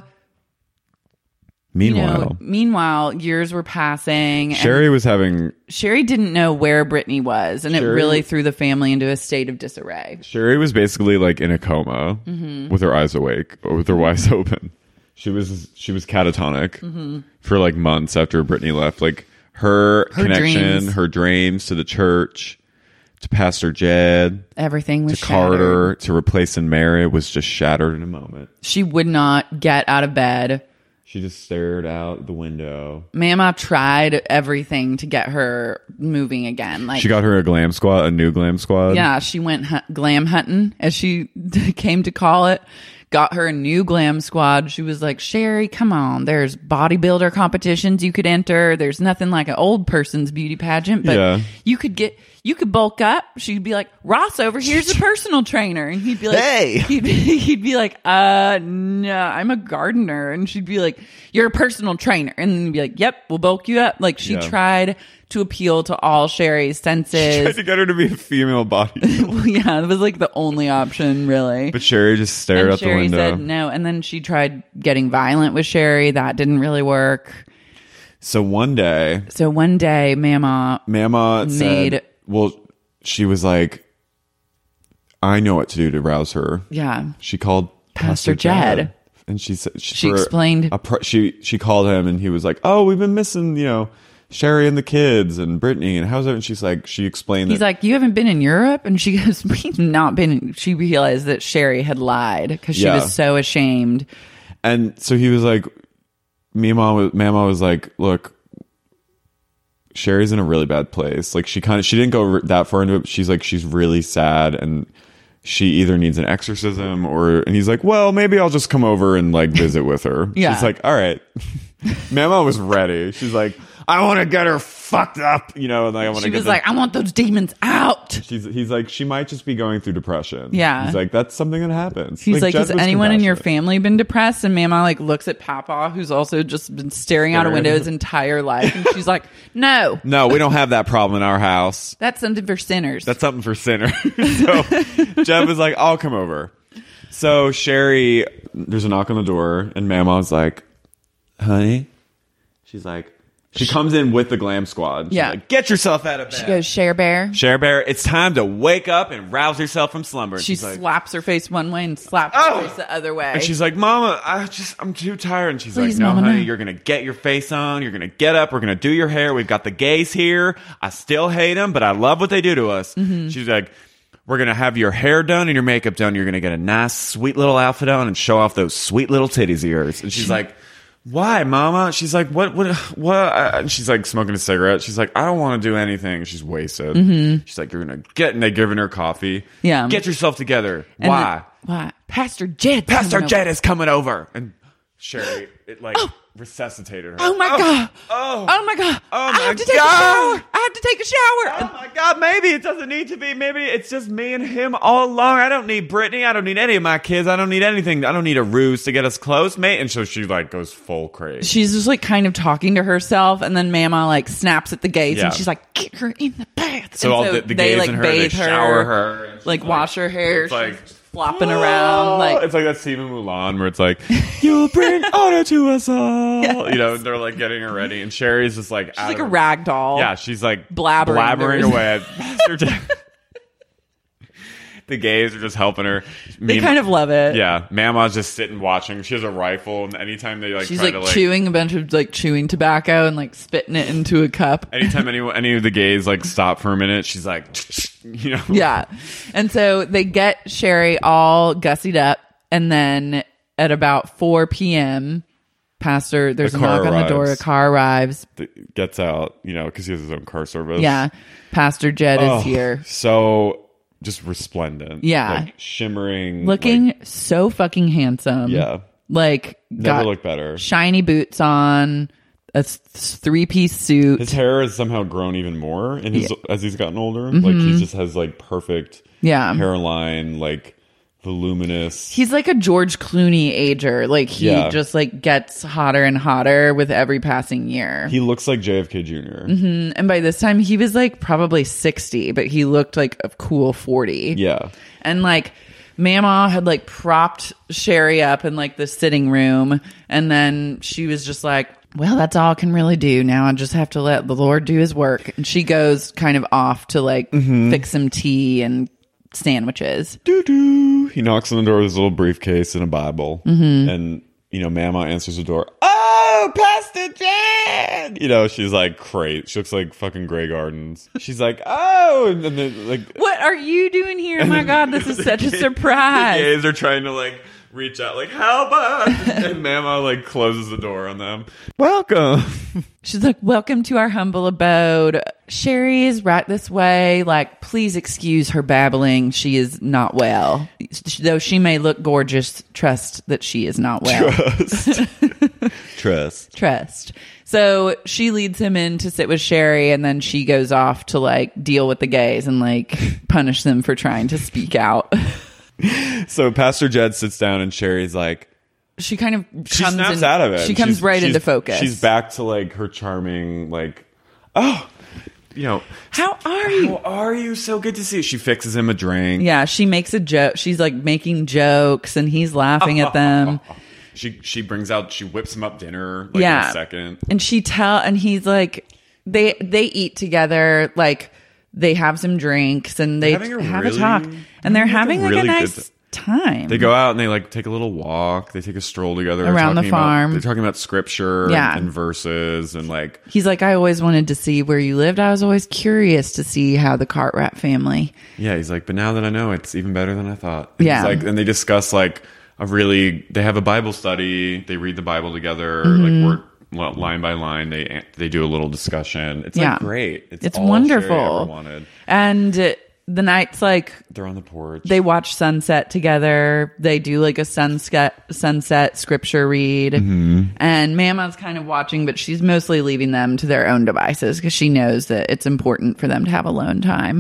Meanwhile, you know, meanwhile, years were passing. and Sherry was having Sherry didn't know where Brittany was, and it Sherry- really threw the family into a state of disarray. Sherry was basically like in a coma Mhm. with her eyes awake or with her eyes open. She was she was catatonic Mhm. for like months after Brittany left. Like her, Her connection, dreams. her dreams to the church, to Pastor Jed, Everything was to Carter, shattered. to replace and Mary was just shattered in a moment. She would not get out of bed. She just stared out the window. Mama tried everything to get her moving again. Like She got her a glam squad, a new glam squad. Yeah, she went hu- glam hunting, as she came to call it. Got her a new glam squad. She was like, Sherry, come on. There's bodybuilder competitions you could enter. There's nothing like an old person's beauty pageant, but Yeah. you could get, you could bulk up. She'd be like, Ross over here's a personal trainer. And he'd be like, Hey. he'd, he'd be like, uh, no, I'm a gardener. And she'd be like, you're a personal trainer. And then he'd be like, yep, we'll bulk you up. Like she Yeah. tried to appeal to all Sherry's senses. Tried to get her to be a female body. Well, yeah, it was like the only option, really. But Sherry just stared and out Sherry the window. said no, and then she tried getting violent with Sherry. That didn't really work. So one day, So one day, Mama Mama made said, well, she was like, I know what to do to rouse her. Yeah. She called Pastor Pastor Jed. Jed. And she said, she, She for explained- a pr- she, she called him and he was like, oh, we've been missing, you know, Sherry and the kids and Brittany. And how's it? And she's like, she explained He's that. like, you haven't been in Europe? And she goes, we've not been. In-. She realized that Sherry had lied because she Yeah. was so ashamed. And so he was like, Mama was, Mama was like, look, Sherry's in a really bad place. Like she kind of, she didn't go r- that far into it, but she's like, she's really sad and she either needs an exorcism or, and he's like, well, maybe I'll just come over and like visit with her. Yeah. She's like, all right. Mama was ready. She's like, I want to get her fucked up, you know. And like, I want to. She get was the- like, I want those demons out. She's, he's like, she might just be going through depression. Yeah. He's like, that's something that happens. He's like, Jed has was anyone in your compassionate. family been depressed? And Mama like looks at Papa, who's also just been staring out a Staring. window his entire life, and she's like, no, No, we don't have that problem in our house. that's something for sinners. That's something for sinners. So Jed was like, I'll come over. So Sherry, there's a knock on the door, and Mama's like, honey. She's like, she comes in with the glam squad. She's Yeah. like, get yourself out of bed. She goes, Share Bear. Share Bear, it's time to wake up and rouse yourself from slumber. And She she's like, slaps her face one way and slaps Oh! her face the other way. and she's like, Mama, I just, I'm too tired. And she's Please, like, no, Mama, honey, no. you're going to get your face on. You're going to get up. We're going to do your hair. We've got the gays here. I still hate them, but I love what they do to us. Mm-hmm. She's like, we're going to have your hair done and your makeup done. You're going to get a nice, sweet little outfit on and show off those sweet little titties of yours. And she's like, why, Mama? She's like, what, what, what? And she's like smoking a cigarette. She's like, I don't want to do anything. She's wasted. Mm-hmm. She's like, you're going to get, and they giving her coffee. Yeah. Get yourself together. And Why? then- why? Pastor Jed. Pastor coming Jed over. is coming over. And Sherry, it like resuscitated her. Oh my God. Oh. Oh my God. Oh I my have to take God. a shower. I have to take a shower. Oh my God, maybe it doesn't need to be. Maybe it's just me and him all along. I don't need Brittany. I don't need any of my kids. I don't need anything. I don't need a ruse to get us close, mate. And so she like goes full crazy. She's just like kind of talking to herself, and then Mama like snaps at the gays, Yeah. and she's like, "Get her in the bath." So and all the- the they gays like and her, they bathe her, shower her, and she's like like- wash her hair. it's like- she's flopping around, like it's like that scene in Mulan where it's like, you'll bring honor to us all. Yes. You know, and they're like getting her ready, and Sherry's just like, she's out like of a her- rag doll. Yeah, she's like Blabbering. blabbering There's- away at Pastor Jed. The gays are just helping her. they Me- kind of love it. Yeah, Mama's just sitting watching. She has a rifle, and anytime they like, she's try like, to like, chewing a bunch of like chewing tobacco and like spitting it into a cup. anytime any any of the gays like stop for a minute, she's like, you know, Yeah. And so they get Sherry all gussied up, and then at about four p.m., Pastor, there's A a car knock on the door, a arrives. car arrives. Th- gets out, you know, because he has his own car service. Yeah. Pastor Jed Oh, is here. so just resplendent. Yeah. like, shimmering, Looking like, so fucking handsome. yeah, Like, never got looked better. shiny boots on, a three piece suit. His hair has somehow grown even more in his Yeah. as he's gotten older. Mhm. Like he just has like perfect Yeah. hairline, like voluminous. He's like a George Clooney ager. Like, he Yeah. just like gets hotter and hotter with every passing year. He looks like J F K Junior hmm And by this time, he was like probably sixty, but he looked like a cool forty. Yeah. And like, Mama had like propped Sherry up in like the sitting room, and then she was just like, well, that's all I can really do now. I just have to let the Lord do his work. And she goes kind of off to like Mhm. fix some tea and sandwiches. Doo doo. He knocks on the door with his little briefcase and a Bible, Mhm. and you know, Mama answers the door. Oh, Pastor Jed! You know, she's like crazy. She looks like fucking Grey Gardens. She's like, oh, and then they, like, What are you doing here? My God, this is such a the surprise. gays are trying to like reach out, like help us, and Mama like closes the door on them. Welcome. She's like, welcome to our humble abode. Sherry is right this way. Like, please excuse her babbling. She is not well. Though she may look gorgeous, trust that she is not well. Trust. Trust. Trust. So she leads him in to sit with Sherry, and then she goes off to like deal with the gays and like punish them for trying to speak out. So Pastor Jed sits down, and Sherry's like, She kind of she comes snaps in- out of it. She comes She's- right she's- into focus. She's back to like her charming, like, oh, you know, how are you? How are you? So good to see you. She fixes him a drink. Yeah, she makes a joke. She's like making jokes, and he's laughing at them. She she brings out, she whips him up dinner like Yeah. in a second. And she tell, and he's like, they they eat together, like they have some drinks, and they They're having a have really- a talk, and they're they're having having a like really a good nice t- time. They go out and they like take a little walk. They take a stroll together Around the talking about- farm. they're talking about scripture Yeah. and, and verses and like. He's like, I always wanted to see where you lived. I was always curious to see how the Cartwright family. Yeah, he's like, but now that I know, it's even better than I thought. And Yeah. he's like, and they discuss like a really. They have a Bible study. They read the Bible together. Mhm. Like we're line by line. They they do a little discussion. It's Yeah. like great. It's, It's all wonderful. Sherry ever wanted. And uh, the night's like They're on the porch. they watch sunset together. They do like a sunset sunset scripture read. Mm-hmm. And Mama's kind of watching, but she's mostly leaving them to their own devices because she knows that it's important for them to have alone time.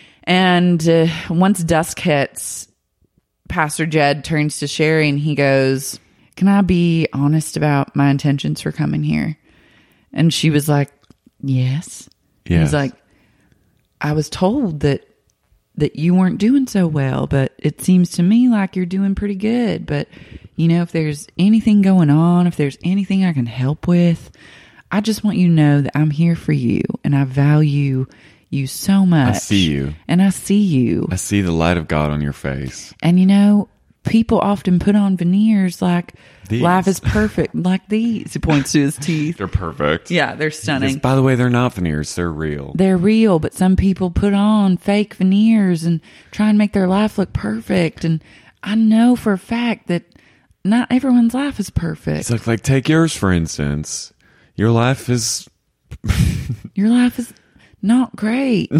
And uh, once dusk hits, Pastor Jed turns to Sherry and he goes, "Can I be honest about my intentions for coming here?" And she was like, "Yes." Yes. He's like, "I was told that that you weren't doing so well, but it seems to me like you're doing pretty good. But, you know, if there's anything going on, if there's anything I can help with, I just want you to know that I'm here for you and I value you so much. I see you. And I see you. I see the light of God on your face. And, you know, people often put on veneers like These. life is perfect, like these." He points to his teeth. They're perfect. Yeah, they're stunning. Because, by the way, they're not veneers. They're real. They're real, but some people put on fake veneers and try and make their life look perfect. And I know for a fact that not everyone's life is perfect. It's like, like take yours, for instance. Your life is... Your life is not great.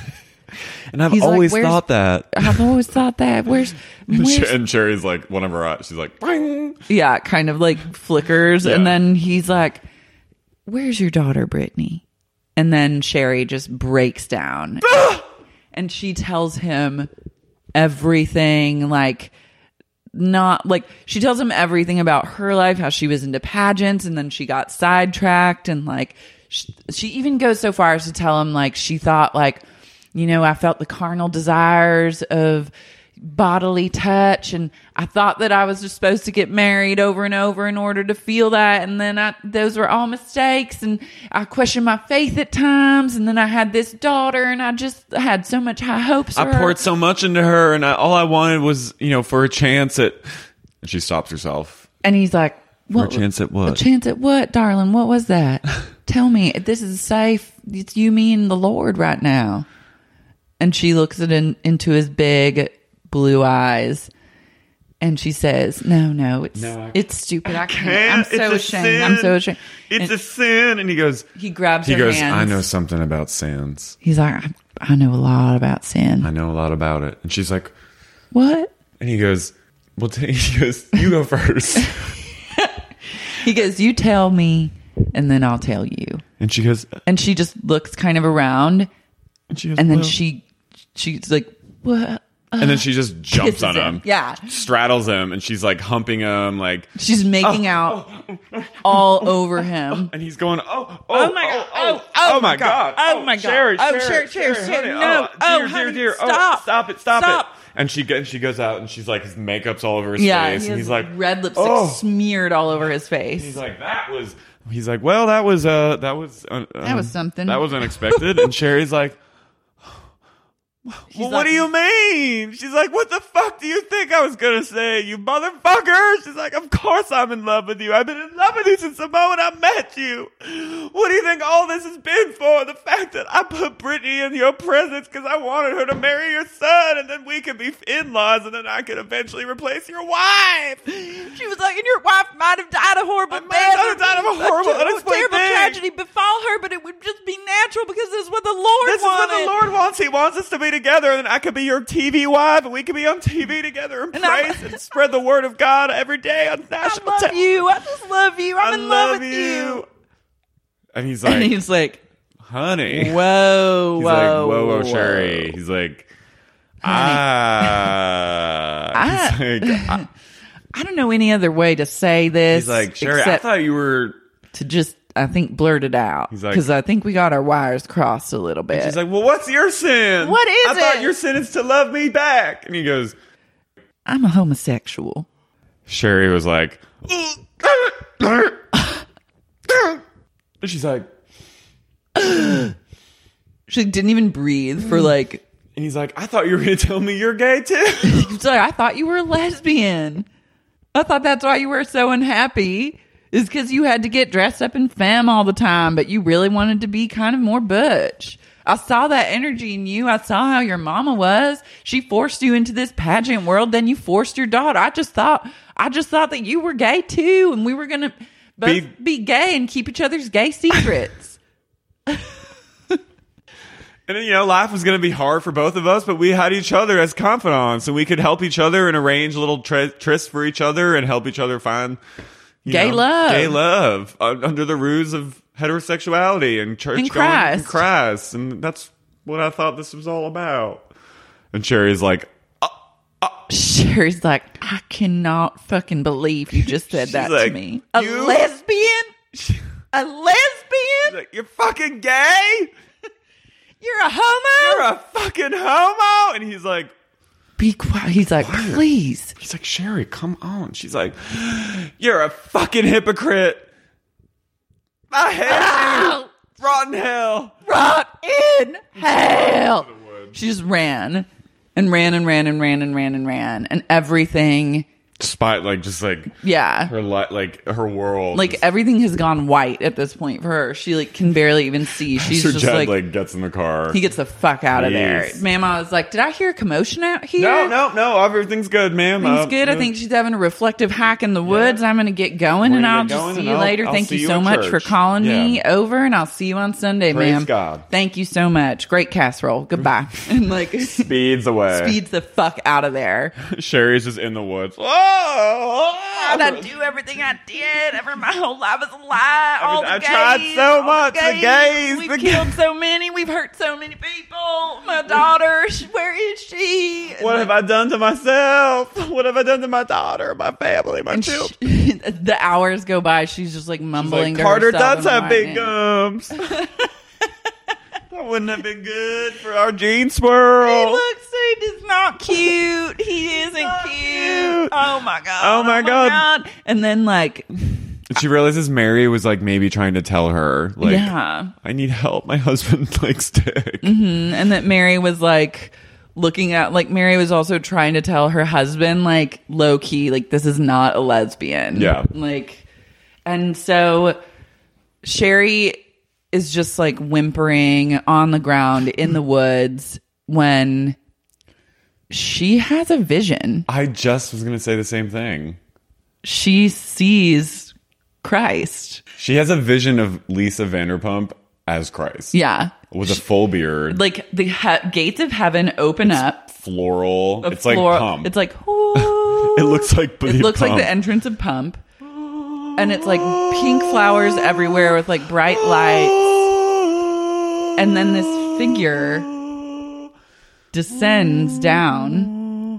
And I've He's like, always "Where's- thought that. I've always thought that. Where's, where's And Sherry's like, one of her eyes, she's like, "Boing." yeah, kind of like flickers. Yeah. And then he's like, "Where's your daughter, Brittany?" And then Sherry just breaks down. And she tells him everything, like, not like she tells him everything about her life, how she was into pageants and then she got sidetracked. And like, she, she even goes so far as to tell him, like, she thought, like, you know, I felt the carnal desires of bodily touch, and I thought that I was just supposed to get married over and over in order to feel that, and then I, those were all mistakes, and I questioned my faith at times, and then I had this daughter, and I just had so much high hopes for I her. poured so much into her, and I, all I wanted was, you know, for a chance at... And she stops herself. And he's like, For a chance at what? A chance at what, darling? What was that? Tell me. This is safe. It's you, me, and the Lord right now. And she looks at in, into his big blue eyes, and she says, "No, no, it's No, I- it's stupid. I, I can't. can't. I'm so It's a ashamed. I'm sin. so ashamed." It's And a sin. And he goes... he grabs He her goes, hands. "I know something about sins. He's like, I, "I know a lot about sin." I know a lot about it." And she's like... What? And he goes... Well, t- he goes, "You go first." He goes, "You tell me, and then I'll tell you." And she goes... And she just looks kind of around, And, she goes, and then "Well." she she's like, "What?" And then she just jumps Kisses on him. him. Yeah. Straddles him. And she's like humping him. Like... She's making out all over him. And he's going, "Oh, oh, Oh my God. oh, Oh, oh my my God. God. Oh my God. Sherry, Oh, Sherry, Sherry, Sherry, Sherry, honey. no. Oh, Oh, dear, honey, dear, dear. stop. Oh, stop it, stop, Stop. it." And she and she goes out and she's like, his makeup's all over his Yeah, face. he And has he's like, red lipstick "Oh." smeared all over his face. He's like, that was... He's like, "Well, that was, uh, that was... Uh, That was something. That was unexpected." And Sherry's like... She's "Well, like- what do you mean?" She's like, "What the fuck do you think I was gonna say, you motherfucker?" She's like, "Of course I'm in love with you. I've been in love with you since the moment I met you. What do you think all this has been for? The fact that I put Brittany in your presence because I wanted her to marry your son, and then we could be in-laws, and then I could eventually replace your wife." She was like, "And your wife might have died a horrible I might have died of a horrible, unexplained terrible thing. tragedy befall her, but it would just be natural because this is what the Lord This wanted." is what the Lord wants. He wants us to be together, and then I could be your T V wife, and we could be on T V together and, And I- praise and spread the word of God every day on I national love television. you. I just love you. I'm I in love, love with you. you. And he's like, And he's like, "Honey." whoa, He's whoa, like, "Whoa, whoa, whoa. Sherry." He's like, "Ah." I- He's like, I- I don't know any other way to say this. he's like, "Sherry, I except thought you were..." to just, I think, blurt it out. He's like- because I think we got our wires crossed a little bit. She's like, "Well, what's your sin? What is I thought it?" your sin is to love me back." And he goes, I'm a homosexual. Sherry was like, and she's like, She didn't even breathe for like, and he's like, "I thought you were going to tell me you're gay too." it's like, I thought you were a lesbian. I thought that's why you were so unhappy, is because you had to get dressed up in femme all the time, but you really wanted to be kind of more butch. I saw that energy in you. I saw how your mama was. She forced you into this pageant world. Then you forced your daughter. I just thought, I just thought that you were gay too, and we were gonna Both Be- be gay and keep each other's gay secrets. And then, you know, life was going to be hard for both of us, but we had each other as confidants, and we could help each other and arrange little tr- trysts for each other and help each other find you Gay know, love. Gay love uh, under the ruse of heterosexuality and church And going Christ. and Christ. And that's what I thought this was all about. And Sherry's like, Sherry's like, I cannot fucking believe you just said that like, to me. A "You?" lesbian? A lesbian? like, you're fucking gay? You're a homo? You're a fucking homo? And he's like, be quiet. He's like, please. He's like, Sherry, come on. She's like, you're a fucking hypocrite. I hate Ow! you. Rotten hell. Rot in hell. She just ran and ran and ran and ran and ran and ran. And everything. Spot, like, just like, yeah. Her, li- like, her world. Like, just, everything has gone white at this point for her. She, like, can barely even see. She's Sir just Jed, like, like, gets in the car. he gets the fuck out of there. Jeez. Mama was like, did I hear a commotion out here? No, no, no. Everything's good, ma'am. Everything's Uh, good. I yeah. think she's having a reflective hack in the woods. I'm going to get going, We're and gonna I'll get just going, see and you I'll- later. I'll Thank see you you so in much for church. calling me Yeah. over, and I'll see you on Sunday, Praise ma'am. God. Thank you so much. Great casserole. Goodbye. And like Speeds away. speeds the fuck out of there. Sherry's just in the woods. Whoa! How'd I do everything I did? Ever my whole life was a lie. All the I gays, tried so all much. The gays, We the killed so many. We've hurt so many people. My daughter, sh- where is she? What have I done to myself? What have I done to my daughter, my family, my And children? she, the hours go by. She's just like mumbling. Like, to Carter herself does and have big whining. gums. That wouldn't have been good for our gene swirl. He looks, he is not cute. He isn't Not cute. cute. Oh my god. Oh my God. And then like, And she realizes Mary was like maybe trying to tell her, like, yeah, I need help. My husband likes dick. mm-hmm. And that Mary was like looking at, like Mary was also trying to tell her husband, like low key, like this is not a lesbian. Yeah. Like, and so Sherry is just like whimpering on the ground in the woods when she has a vision. I just was going to say the same thing. She sees Christ. She has a vision of Lisa Vanderpump as Christ. Yeah. With a full beard. Like the he- gates of heaven open up. Floral. A It's like floor- Pump. It's like, ooh. It looks like It looks like the entrance of Pump. And it's like pink flowers everywhere with like bright lights. And then this figure descends down.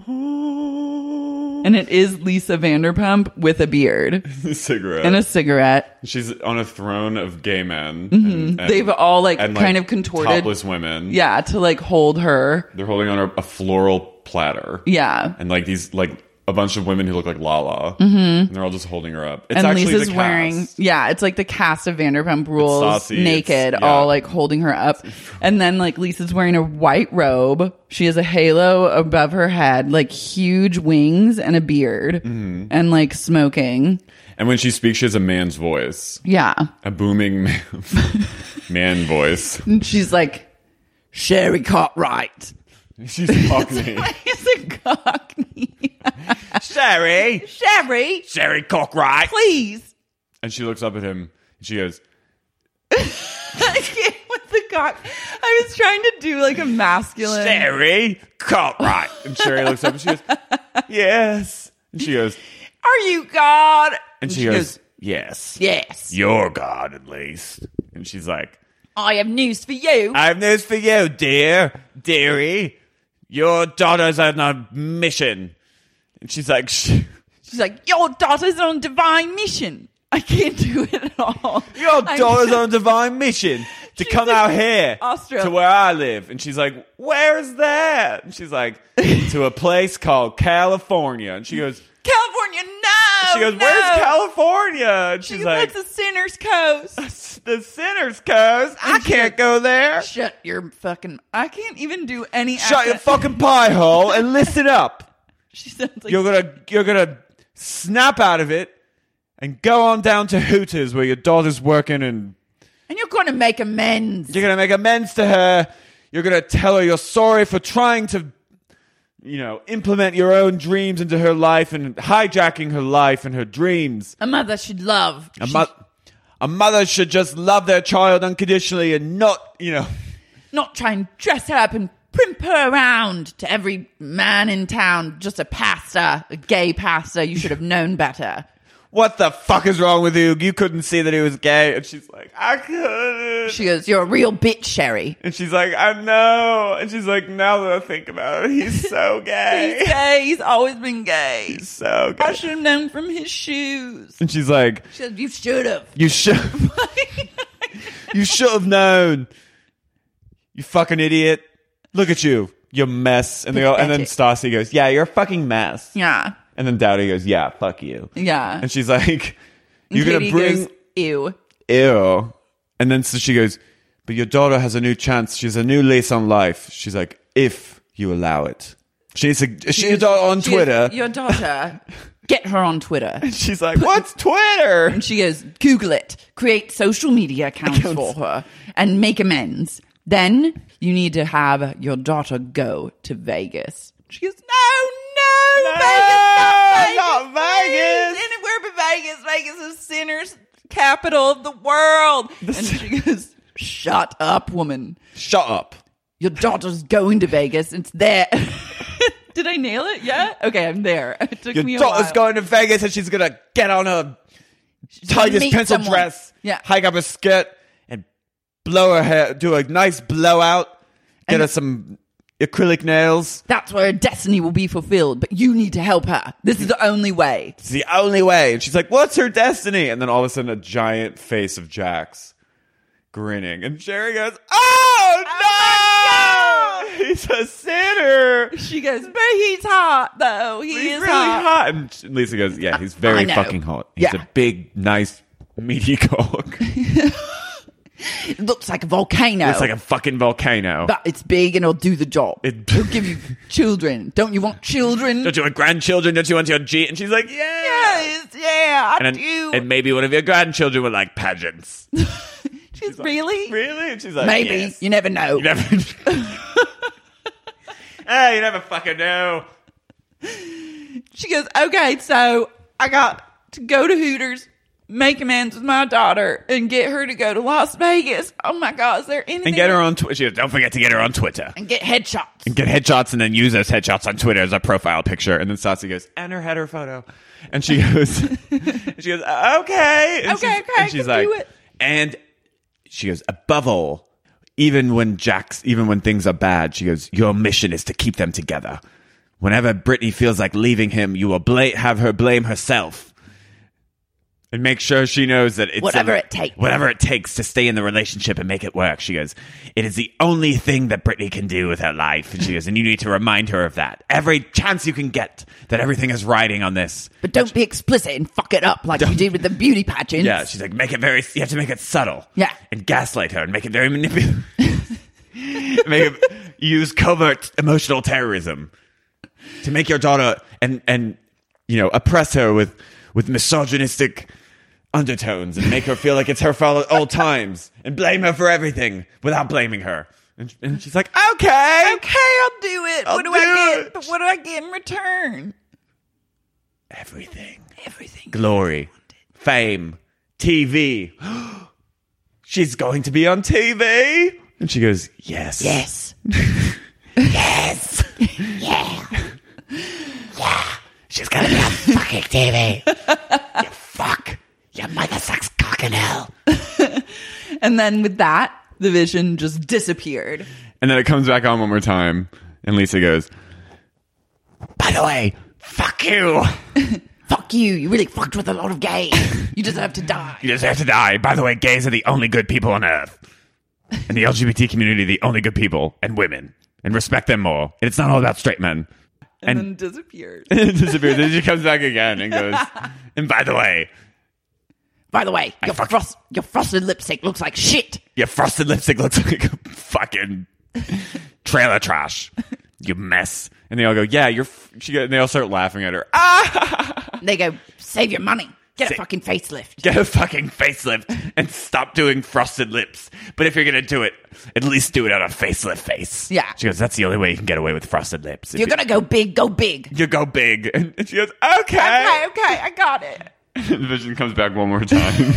And it is Lisa Vanderpump with a beard a cigarette. and a cigarette. She's on a throne of gay men. Mm-hmm. And, and, They've all like and, kind of contorted. topless women. Yeah, to like hold her. They're holding on a, a floral platter. Yeah. And like these, like a bunch of women who look like Lala. Mm-hmm. And they're all just holding her up. It's and actually Lisa's the cast. wearing, yeah, it's like the cast of Vanderpump Rules, saucy, naked, it's- yeah. all like holding her up. And then like Lisa's wearing a white robe. She has a halo above her head, like huge wings and a beard, Mm-hmm. and like smoking. And when she speaks, she has a man's voice. Yeah. A booming man, man voice. And she's like, Sherry Cartwright. She's Cockney. It's a Cockney. Sherry. Sherry, Sherry Cockright. please. And she looks up at him and she goes, I can't with the cock. I was trying to do like a masculine. Sherry Cockright. And Sherry looks up and she goes, yes. And she goes, Are you God? and she, goes, yes. Yes. You're God, at least. And she's like, I have news for you. I have news for you, dear, dearie. Your daughter's on a mission. And she's like, Shh. She's like, your daughter's on divine mission. I can't do it at all. Your I daughter's can't- on a divine mission to She's come like, out here Australia. to where I live. And she's like, where's that? And she's like, to a place called California. And she goes, California, no. she goes, no. where's California? And she's She like, that's the sinner's coast. the Sinner's Coast. I can't go there. Shut your fucking. I can't even do any. Shut your accent. fucking pie hole and listen up. She sounds like You're gonna you're gonna snap out of it and go on down to Hooters where your daughter's working, and and you're going to make amends. you're gonna make amends to her. You're gonna tell her you're sorry for trying to you know, implement your own dreams into her life and hijacking her life and her dreams. A mother should love. A, mo- a mother should just love their child unconditionally and not, you know... Not try and dress her up and primp her around to every man in town. Just a pastor, a gay pastor. You should have known better. What the fuck is wrong with you? You couldn't see that he was gay. And she's like, I couldn't. She goes, you're a real bitch, Sherry. And she's like, I know. And she's like, now that I think about it, he's so gay. He's gay. He's always been gay. He's so gay. I should have known from his shoes. And she's like, she said, you should have. You should. You should have known. You fucking idiot. Look at you. You're a mess. And they go, and then Stassi goes, yeah, you're a fucking mess. Yeah. And then Dowdy goes, yeah, fuck you. Yeah. And she's like, you're going to Katie bring... goes, ew. Ew. And then so she goes, but your daughter has a new chance. She has a new lease on life. She's like, if you allow it. She's a, she she's on she Twitter. Is, your daughter, get her on Twitter. And she's like, what's Twitter? And she goes, Google it. Create social media accounts, accounts for her and make amends. Then you need to have your daughter go to Vegas. She goes, no, no, no Vegas, not Vegas. Not Vegas. Anywhere but Vegas. Vegas is sinners' capital of the world. The and she goes, shut up, woman. Shut up. Your daughter's going to Vegas. It's there. Did I nail it? Yeah? Okay, I'm there. It took your me a daughter's while. going to Vegas and she's going to get on a tightest pencil someone. dress, yeah. hike up a skirt, and blow her hair, do a nice blowout, get and her some acrylic nails. That's where her destiny will be fulfilled, but you need to help her. This is the only way. It's the only way. And she's like, what's her destiny? And then all of a sudden a giant face of Jax grinning. And Sherry goes, oh, no! Oh, he's a sinner. She goes, but he's hot, though. He he's is really hot. hot. And Lisa goes, yeah, he's very fucking hot. He's yeah. a big, nice, meaty cock. It looks like a volcano. It's like a fucking volcano. But it's big and it'll do the job. It, it'll give you children. Don't you want children? Don't you want grandchildren? Don't you want your G? And she's like, yeah. Yes, yeah, I and, do. And maybe one of your grandchildren would like pageants. She's she's really? Like, really? And she's like, maybe. Yes. You never know. You never Hey, you never fucking know. She goes, okay, so I got to go to Hooters, make amends with my daughter, and get her to go to Las Vegas. Oh my God, is there anything? And get her on Twitter. She goes, don't forget to get her on Twitter. And get headshots. And get headshots and then use those headshots on Twitter as a profile picture. And then Stassi goes, and her header photo. And she goes, and she goes, okay. And okay, she's, okay, and she's I like, can do it. And she goes, above all, even when Jax, even when things are bad, she goes, your mission is to keep them together. Whenever Brittany feels like leaving him, you will bla- have her blame herself. And make sure she knows that it's whatever a, it takes. Whatever it takes to stay in the relationship and make it work. She goes, it is the only thing that Brittany can do with her life. And she goes, and you need to remind her of that. Every chance you can get, that everything is riding on this. But don't be explicit and fuck it up like you did with the beauty pageants. Yeah, she's like, make it very, you have to make it subtle. Yeah. And gaslight her and make it very manipulative. Make it, use covert emotional terrorism to make your daughter, and, and you know, oppress her with, with misogynistic undertones and make her feel like it's her fault at all times and blame her for everything without blaming her. And, and she's like, okay. Okay, I'll do it. I'll what do, do I get? it. But what do I get in return? Everything. Everything. Glory. Fame. T V. She's going to be on T V? And she goes, yes. Yes. Yes. Yeah. Yeah. She's going to be on fucking T V. You fuck. Your mother sucks cock in hell. And then with that, the vision just disappeared. And then it comes back on one more time. And Lisa goes, by the way, fuck you. Fuck you. You really fucked with a lot of gays. You deserve to die. You deserve to die. By the way, gays are the only good people on earth. And the L G B T community, the only good people. And women. And respect them more. And it's not all about straight men. And, And, then disappeared. and it disappears. Then she comes back again and goes, and by the way, By the way, your, fuck- frost, your frosted lipstick looks like shit. your frosted lipstick looks like a fucking trailer trash. You mess. And they all go, yeah, you're, f-. She go, and they all start laughing at her. Ah! They go, save your money. Get a fucking facelift. Get a fucking facelift and stop doing frosted lips. But if you're going to do it, at least do it on a facelift face. Yeah. She goes, that's the only way you can get away with frosted lips. If you're going to go big, go big. You go big. And she goes, okay. Okay, okay, I got it. And Vision comes back one more time.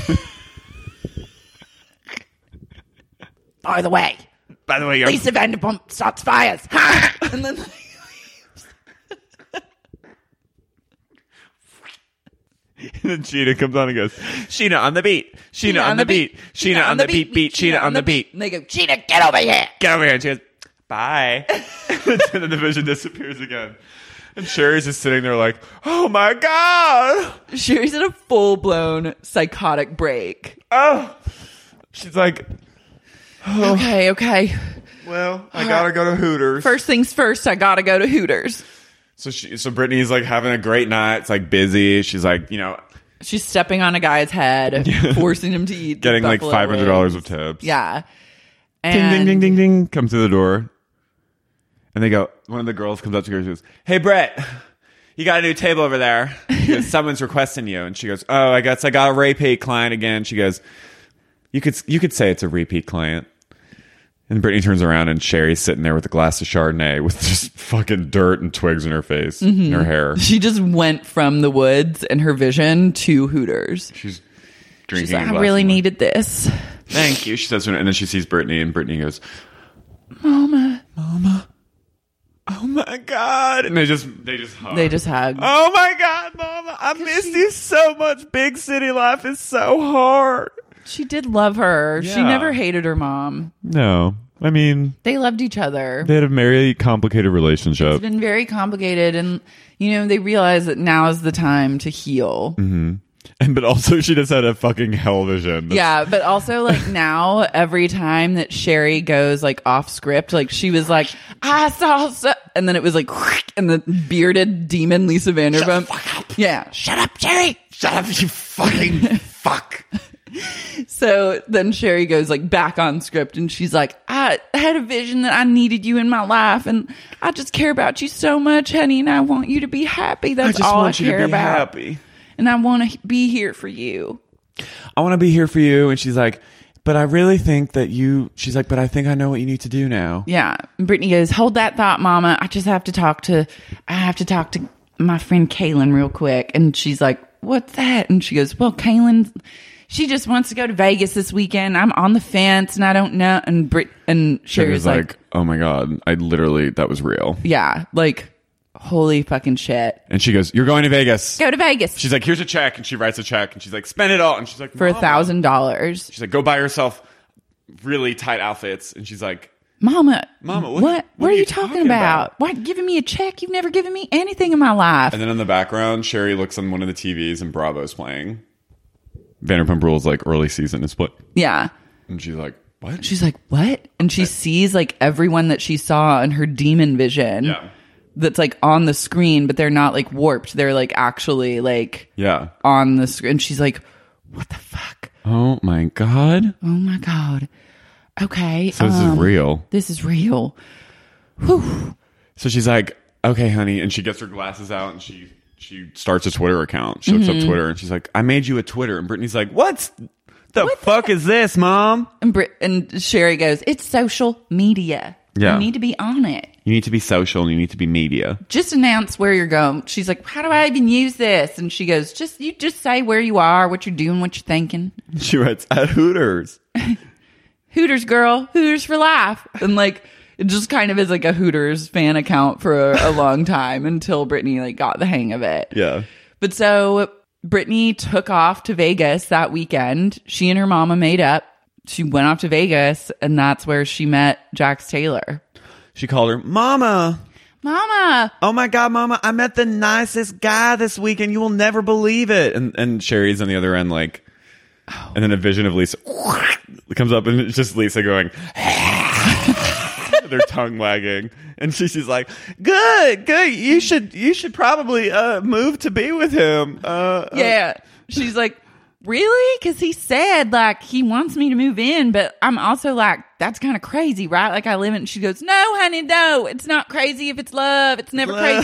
By the way. By the way, you're... Lisa Vanderpump starts fires. And then... And then Sheena comes on and goes, Sheena on the beat. Sheena, Sheena on, on the beat. beat. Sheena, Sheena on the beat. Beat. Sheena, Sheena on the beat. And they go, Sheena, get over here. Get over here. And she goes, bye. And then the Vision disappears again. And Sherry's just sitting there like, oh my God. Sherry's in a full-blown psychotic break. Oh. She's like, oh. Okay, okay. Well, I gotta go to Hooters. First things first, I gotta go to Hooters. So she, so Brittany's like having a great night. It's like busy. She's like, you know, she's stepping on a guy's head, forcing him to eat, getting like five hundred dollars of tips. Yeah. And ding, ding, ding, ding, ding. Come through the door, and they go. One of the girls comes up to her and goes, "Hey, Brett, you got a new table over there. She goes, someone's requesting you." And she goes, "Oh, I guess I got a repeat client again." She goes, "You could you could say it's a repeat client." And Brittany turns around and Sherry's sitting there with a glass of Chardonnay with just fucking dirt and twigs in her face mm-hmm. and her hair. She just went from the woods and her Vision to Hooters. She's drinking. She's like, I really needed this. Thank you. She says, and then she sees Brittany and Brittany goes, Mama. Mama. Oh my God. And they just, they just hug. They just hug. Oh my God, Mama. I missed she... you so much. Big city life is so hard. She did love her. Yeah. She never hated her mom. No. I mean... They loved each other. They had a very complicated relationship. It's been very complicated. And, you know, they realize that now is the time to heal. Mm-hmm. And But also she just had a fucking hell vision. That's... Yeah, but also, like, now, every time that Sherry goes, like, off script, like, she was like, I saw... So-, and then it was like... And the bearded demon Lisa Vanderpump... Shut the fuck up. Yeah. Shut up, Sherry. Shut up, you fucking fuck. So then Sherry goes like back on script and she's like, I had a vision that I needed you in my life and I just care about you so much, honey, and I want you to be happy. That's I just all want I you care to be about. Happy. And I want to be here for you. I want to be here for you. And she's like, but I really think that you, she's like, but I think I know what you need to do now. Yeah. And Brittany goes, hold that thought, Mama. I just have to talk to, I have to talk to my friend Kaylin real quick. And she's like, what's that? And she goes, well, Kaylin, she just wants to go to Vegas this weekend. I'm on the fence and I don't know. And Brit and Sherry's like, like, oh my God, I literally, that was real. Yeah. Like, holy fucking shit. And she goes, you're going to Vegas. Go to Vegas. She's like, here's a check. And she writes a check and she's like, spend it all. And she's like, for a thousand dollars. She's like, go buy yourself really tight outfits. And she's like, Mama, Mama, what, what, what, what are, are you talking, talking about? about? Why giving me a check? You've never given me anything in my life. And then in the background, Sherry looks on one of the T Vs and Bravo's playing. Vanderpump Rules, like early season is split. Yeah. And she's like, what? She's like, what? And she sees like everyone that she saw in her demon vision. Yeah. That's like on the screen, but they're not like warped. They're like actually like yeah on the screen. And she's like, what the fuck? Oh my God. Oh my God. Okay. So this um, is real. This is real. Whew. So she's like, okay, honey. And she gets her glasses out and she she starts a Twitter account. She looks mm-hmm. up Twitter and she's like, I made you a Twitter. And Brittany's like, what's the what fuck the- is this, Mom? And, Brit- and Sherry goes, it's social media. Yeah. You need to be on it. You need to be social and you need to be media. Just announce where you're going. She's like, how do I even use this? And she goes, just you just say where you are, what you're doing, what you're thinking. She writes, at Hooters. Hooters, girl. Hooters for life. And like, it just kind of is like a Hooters fan account for a, a long time until Brittany like got the hang of it. Yeah. But so Brittany took off to Vegas that weekend. She and her mama made up. She went off to Vegas and that's where she met Jax Taylor. She called her, Mama. Mama. Oh my God, Mama. I met the nicest guy this weekend. You will never believe it. And, and Sherry's on the other end like, oh. And then a vision of Lisa comes up and it's just Lisa going, their tongue wagging, and she, she's like, "Good, good. You should, you should probably uh, move to be with him." Uh, yeah, uh. She's like, "Really?" Because he said like he wants me to move in, but I'm also like, that's kind of crazy, right? Like I live in. She goes, "No, honey, no. It's not crazy if it's love. It's never love. crazy.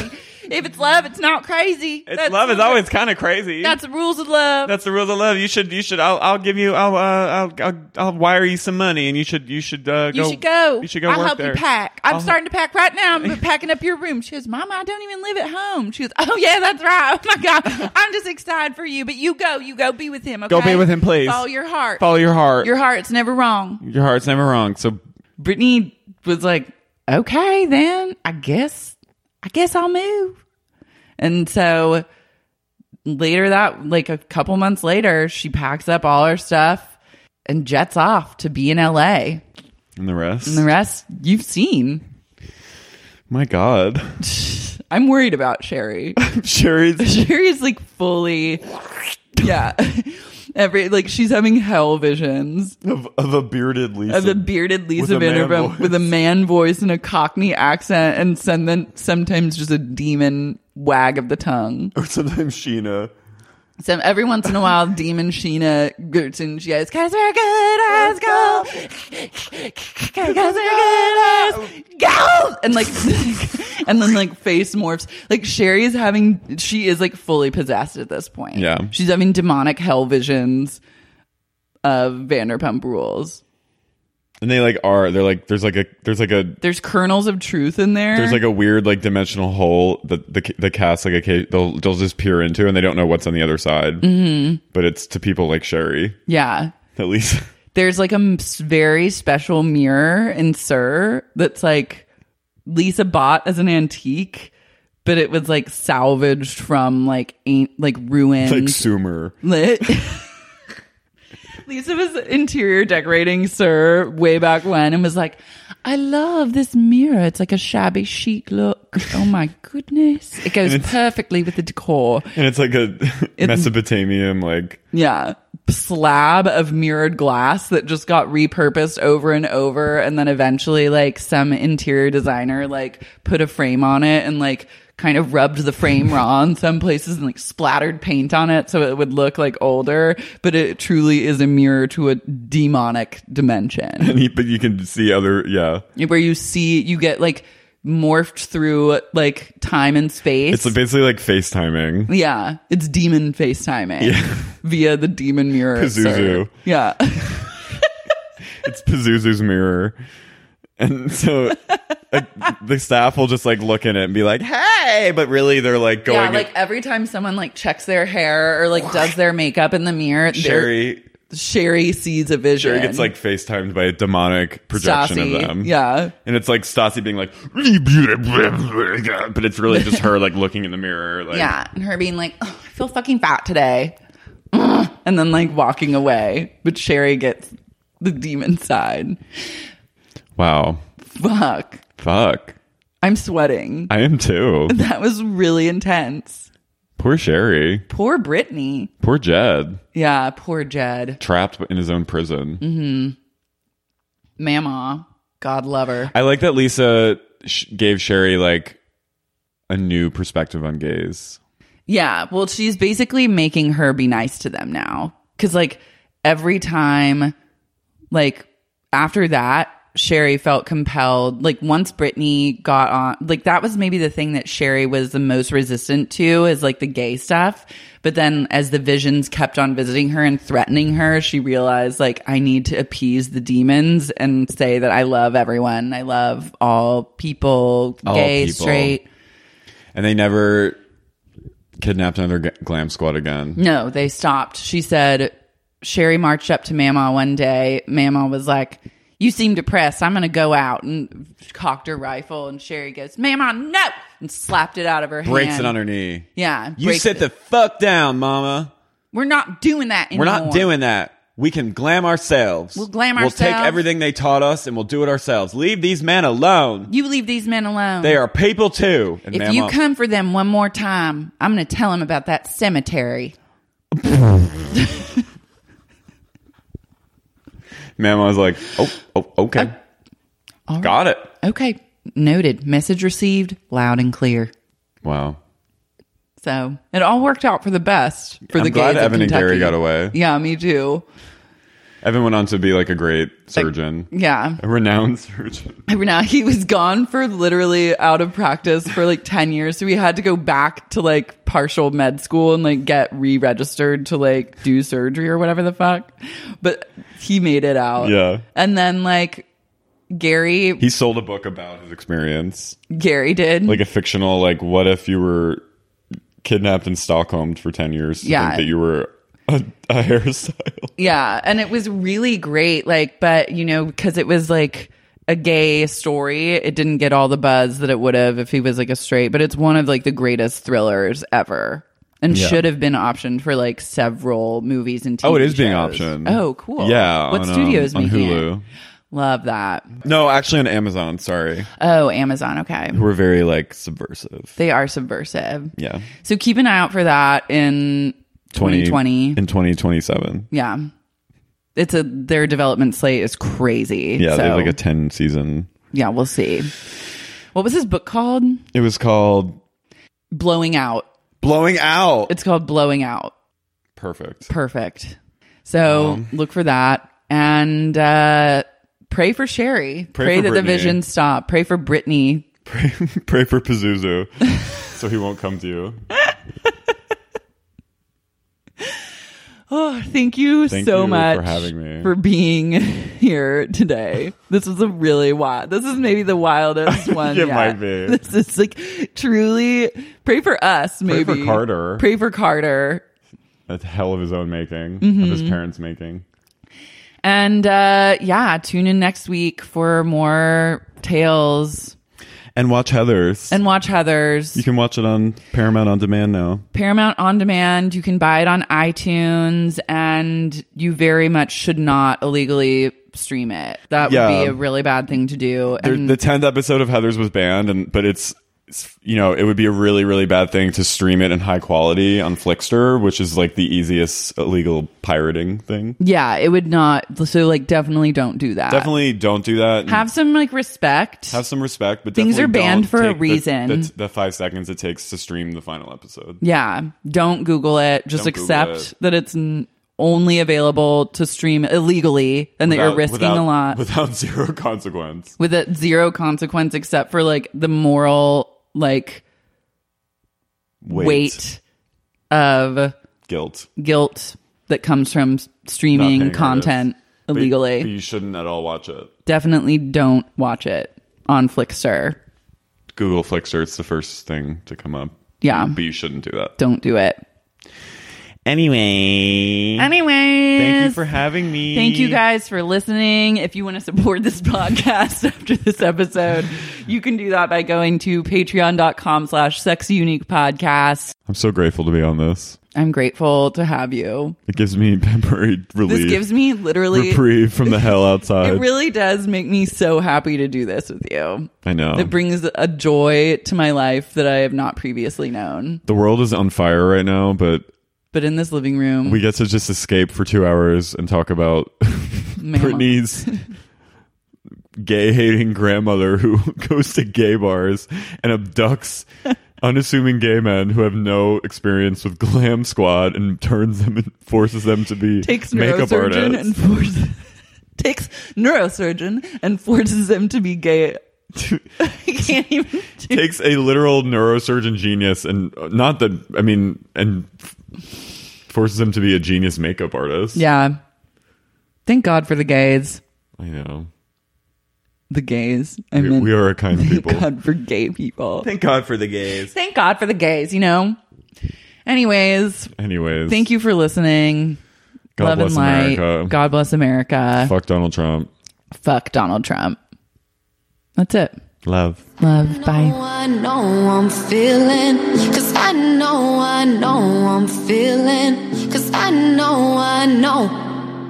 If it's love, it's not crazy. It's That's love is the- always kind of crazy. That's the rules of love. That's the rules of love. You should, you should. I'll, I'll give you. I'll, uh, I'll, I'll, I'll wire you some money, and you should, you should uh, go. You should go. You should go I'll work help there. you pack. I'm I'll- starting to pack right now. I'm packing up your room. She goes, Mama, I don't even live at home. She goes, oh yeah, that's right. Oh my God, I'm just excited for you. But you go, you go be with him. Okay? Go be with him, please. Follow your heart. Follow your heart. Your heart's never wrong. Your heart's never wrong. So Brittany was like, okay, then I guess, I guess I'll move. And so later that, like a couple months later, she packs up all her stuff and jets off to be in L A. And the rest? And the rest you've seen. My God. I'm worried about Sherry. Sherry's Sherry's like fully, yeah. Every like she's having hell visions of, of a bearded Lisa. of a bearded Lisa with a man Vanderpump voice. with a man voice and a Cockney accent, and some, then sometimes just a demon wag of the tongue. Or sometimes Sheena. So every once in a while, Demon Sheena gets and she goes, "Cause we're good as gold, cause we're good as gold," and like, and then like face morphs. Like Sherry's having, she is like fully possessed at this point. Yeah, she's having demonic hell visions of Vanderpump Rules. And they like are they're like there's like a there's like a there's kernels of truth in there. There's like a weird like dimensional hole that the the cast like a they'll they'll just peer into, and they don't know what's on the other side. Mm-hmm. But it's to people like Sherry. Yeah, at least there's like a m- very special mirror in Sir that's like Lisa bought as an antique, but it was like salvaged from like ain't like ruined like Sumer lit. Lisa was interior decorating Sir way back when and was like, I love this mirror. It's like a shabby chic look. Oh my goodness. It goes perfectly with the decor. And it's like a it, Mesopotamian, like... Yeah. Slab of mirrored glass that just got repurposed over and over. And then eventually like some interior designer like put a frame on it and like kind of rubbed the frame raw in some places and like splattered paint on it so it would look like older, but it truly is a mirror to a demonic dimension. And you, but you can see other, yeah. Where you see, you get like morphed through like time and space. It's basically like FaceTiming. Yeah. It's demon FaceTiming yeah. via the demon mirror. Pazuzu. Yeah. It's Pazuzu's mirror. And so like, the staff will just like look in it and be like, hey, but really they're like going. Yeah, like every time someone like checks their hair or like does their makeup in the mirror, Sherry Sherry sees a vision. Sherry gets like FaceTimed by a demonic projection Stassi, of them. Yeah. And it's like Stassi being like, but it's really just her like looking in the mirror. Like, yeah. And her being like, oh, I feel fucking fat today. And then like walking away. But Sherry gets the demon side. Wow. Fuck. Fuck. I'm sweating. I am too. That was really intense. Poor Sherry. Poor Brittany. Poor Jed. Yeah, poor Jed. Trapped in his own prison. Mm-hmm. Mama. God love her. I like that Lisa sh- gave Sherry like a new perspective on gays. Yeah. Well, she's basically making her be nice to them now. Because like every time, like after that, Sherry felt compelled, like once Brittany got on, like that was maybe the thing that Sherry was the most resistant to is like the gay stuff. But then as the visions kept on visiting her and threatening her, she realized like I need to appease the demons and say that I love everyone. I love all people, all gay, people. straight. And they never kidnapped another g- glam squad again. No, they stopped. She said, Sherry marched up to Mama one day. Mama was like, you seem depressed. I'm going to go out, and cocked her rifle. And Sherry goes, Mama, no! And slapped it out of her hand. Breaks it on her knee. Yeah. You sit it. the fuck down, Mama. We're not doing that anymore. We're not doing that. We can glam ourselves. We'll glam we'll ourselves. We'll take everything they taught us and we'll do it ourselves. Leave these men alone. You leave these men alone. They are people too. And if Mama, you come for them one more time, I'm going to tell them about that cemetery. Mama was like, oh, oh okay. Uh, Got it. Okay. Noted. Message received loud and clear. Wow. So it all worked out for the best for I'm the glad gays Evan of and Kentucky. Gary got away. Yeah, me too. Evan went on to be like a great surgeon. Like, yeah. A renowned surgeon. Now he was gone for literally out of practice for like ten years. So we had to go back to like partial med school and like get re-registered to like do surgery or whatever the fuck. But he made it out. Yeah. And then like Gary. He sold a book about his experience. Gary did. Like a fictional, like, what if you were kidnapped and Stockholmed for ten years to Yeah. think that you were a, a hairstyle. Yeah. And it was really great. Like, but, you know, because it was like a gay story, it didn't get all the buzz that it would have if he was like a straight. But it's one of like the greatest thrillers ever. And Yeah. should have been optioned for like several movies and T V Oh, it is shows. being optioned. Oh, cool. Yeah. What on, studio is um, on making Hulu. it? Love that. No, actually on Amazon. Sorry. Oh, Amazon. Okay. Who are very like subversive. They are subversive. Yeah. So keep an eye out for that in twenty twenty. In twenty twenty-seven. Yeah. It's a their development slate is crazy. Yeah, so, they have like a ten season. yeah, we'll see. What was his book called? It was called Blowing Out. Blowing Out. It's called Blowing Out. Perfect. Perfect. So Um, look for that. And uh pray for Sherry. Pray Pray, for that Brittany. the visions stop. Pray for Brittany. Pray, pray for Pazuzu so he won't come to you. Oh, thank you Thank so you much for having me. for being here today. This was a really wild. This is maybe the wildest one. It yet. might be. This is like truly pray for us. Pray Maybe for Carter. Pray for Carter. That's hell of his own making, Mhm. of his parents' making. And uh, yeah, tune in next week for more tales And watch Heathers. and watch Heathers. You can watch it on Paramount On Demand now. Paramount On Demand. You can buy it on iTunes, and you very much should not illegally stream it. That would Yeah. be a really bad thing to do. There, And the tenth episode of Heathers was banned, and but it's, it's you know it would be a really really bad thing to stream it in high quality on Flickster, which is like the easiest illegal pirating thing. yeah, it would not. So, like, definitely don't do that. Definitely don't do that. have some like respect. Have some respect, but Things are definitely banned don't for a take the- reason. The, the five seconds it takes to stream the final episode. Yeah, don't Google it. Just Don't Google accept it. that it's n- only available to stream illegally, and that you're Without- risking without- a lot without zero consequence. with it zero consequence, except for like the moral like Weight. weight of Guilt. guilt that comes from s- Not streaming paying content artists. But- illegally. but you shouldn't at all watch it. Definitely don't watch it on Flickster. Google Flickster, it's the first thing to come up. Yeah. But you shouldn't do that. Don't do it. Anyway. Anyways. Thank you for having me. Thank you guys for listening. If you want to support this podcast after this episode, you can do that by going to patreon.com slash sexy unique podcast. I'm so grateful to be on this. I'm grateful to have you. It gives me temporary relief. This gives me literally reprieve from the hell outside. It really does make me so happy to do this with you. I know. It brings a joy to my life that I have not previously known. The world is on fire right now, but But in this living room, we get to just escape for two hours and talk about Mama. Brittany's gay-hating grandmother who goes to gay bars and abducts unassuming gay men who have no experience with Glam Squad and turns them and forces them to be takes makeup neurosurgeon artists. and forces takes neurosurgeon and forces them to be gay. I can't even do Takes a literal neurosurgeon genius and uh, not that I mean and f- forces them to be a genius makeup artist. Yeah. Thank God for the gays. I know. The gays. I We, mean, we are a kind thank people. God for gay people. Thank God for the gays. Thank God for the gays, you know? Anyways, Anyways. thank you for listening. God Love bless and light. America. God bless America. Fuck Donald Trump. Fuck Donald Trump. That's it. Love. Love. Bye. I know I'm feeling, cause I know, I know I'm feeling, cause I know, I know.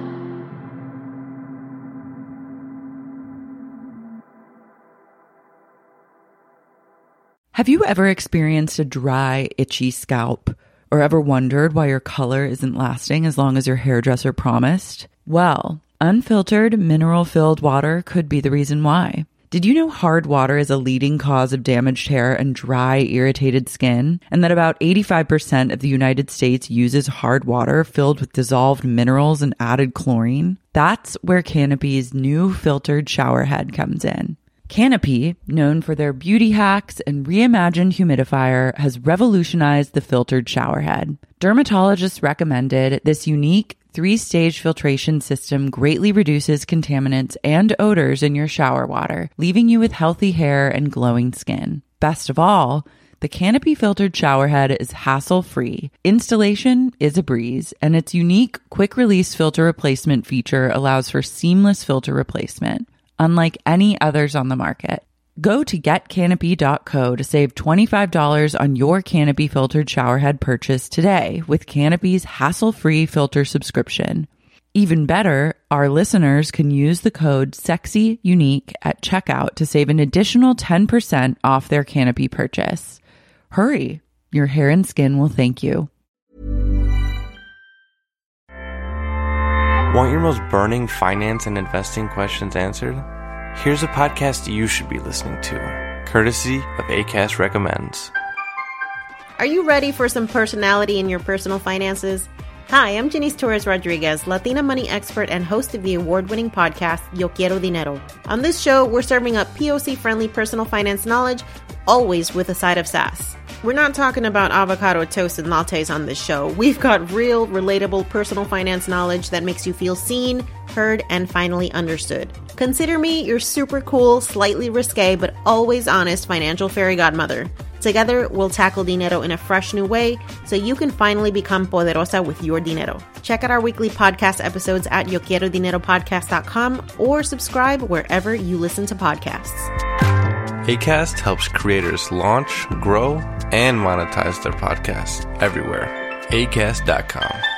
Have you ever experienced a dry, itchy scalp? Or ever wondered why your color isn't lasting as long as your hairdresser promised? Well, unfiltered, mineral-filled water could be the reason why. Did you know hard water is a leading cause of damaged hair and dry, irritated skin? And that about eighty-five percent of the United States uses hard water filled with dissolved minerals and added chlorine? That's where Canopy's new filtered shower head comes in. Canopy, known for their beauty hacks and reimagined humidifier, has revolutionized the filtered shower head. Dermatologists recommended this unique three-stage filtration system greatly reduces contaminants and odors in your shower water, leaving you with healthy hair and glowing skin. Best of all, the Canopy filtered shower head is hassle-free. Installation is a breeze, and its unique quick-release filter replacement feature allows for seamless filter replacement, unlike any others on the market. Go to get canopy dot co to save twenty-five dollars on your Canopy filtered showerhead purchase today with Canopy's hassle-free filter subscription. Even better, our listeners can use the code SEXYUNIQUE at checkout to save an additional ten percent off their Canopy purchase. Hurry, your hair and skin will thank you. Want your most burning finance and investing questions answered? Here's a podcast you should be listening to, courtesy of Acast Recommends. Are you ready for some personality in your personal finances? Hi, I'm Janice Torres Rodriguez, Latina money expert and host of the award-winning podcast, Yo Quiero Dinero. On this show, we're serving up P O C-friendly personal finance knowledge, always with a side of sass. We're not talking about avocado toast and lattes on this show. We've got real, relatable personal finance knowledge that makes you feel seen, heard, and finally understood. Consider me your super cool, slightly risque, but always honest financial fairy godmother. Together, we'll tackle dinero in a fresh new way so you can finally become poderosa with your dinero. Check out our weekly podcast episodes at yo quiero dinero podcast dot com or subscribe wherever you listen to podcasts. Acast helps creators launch, grow, and monetize their podcasts everywhere. acast dot com.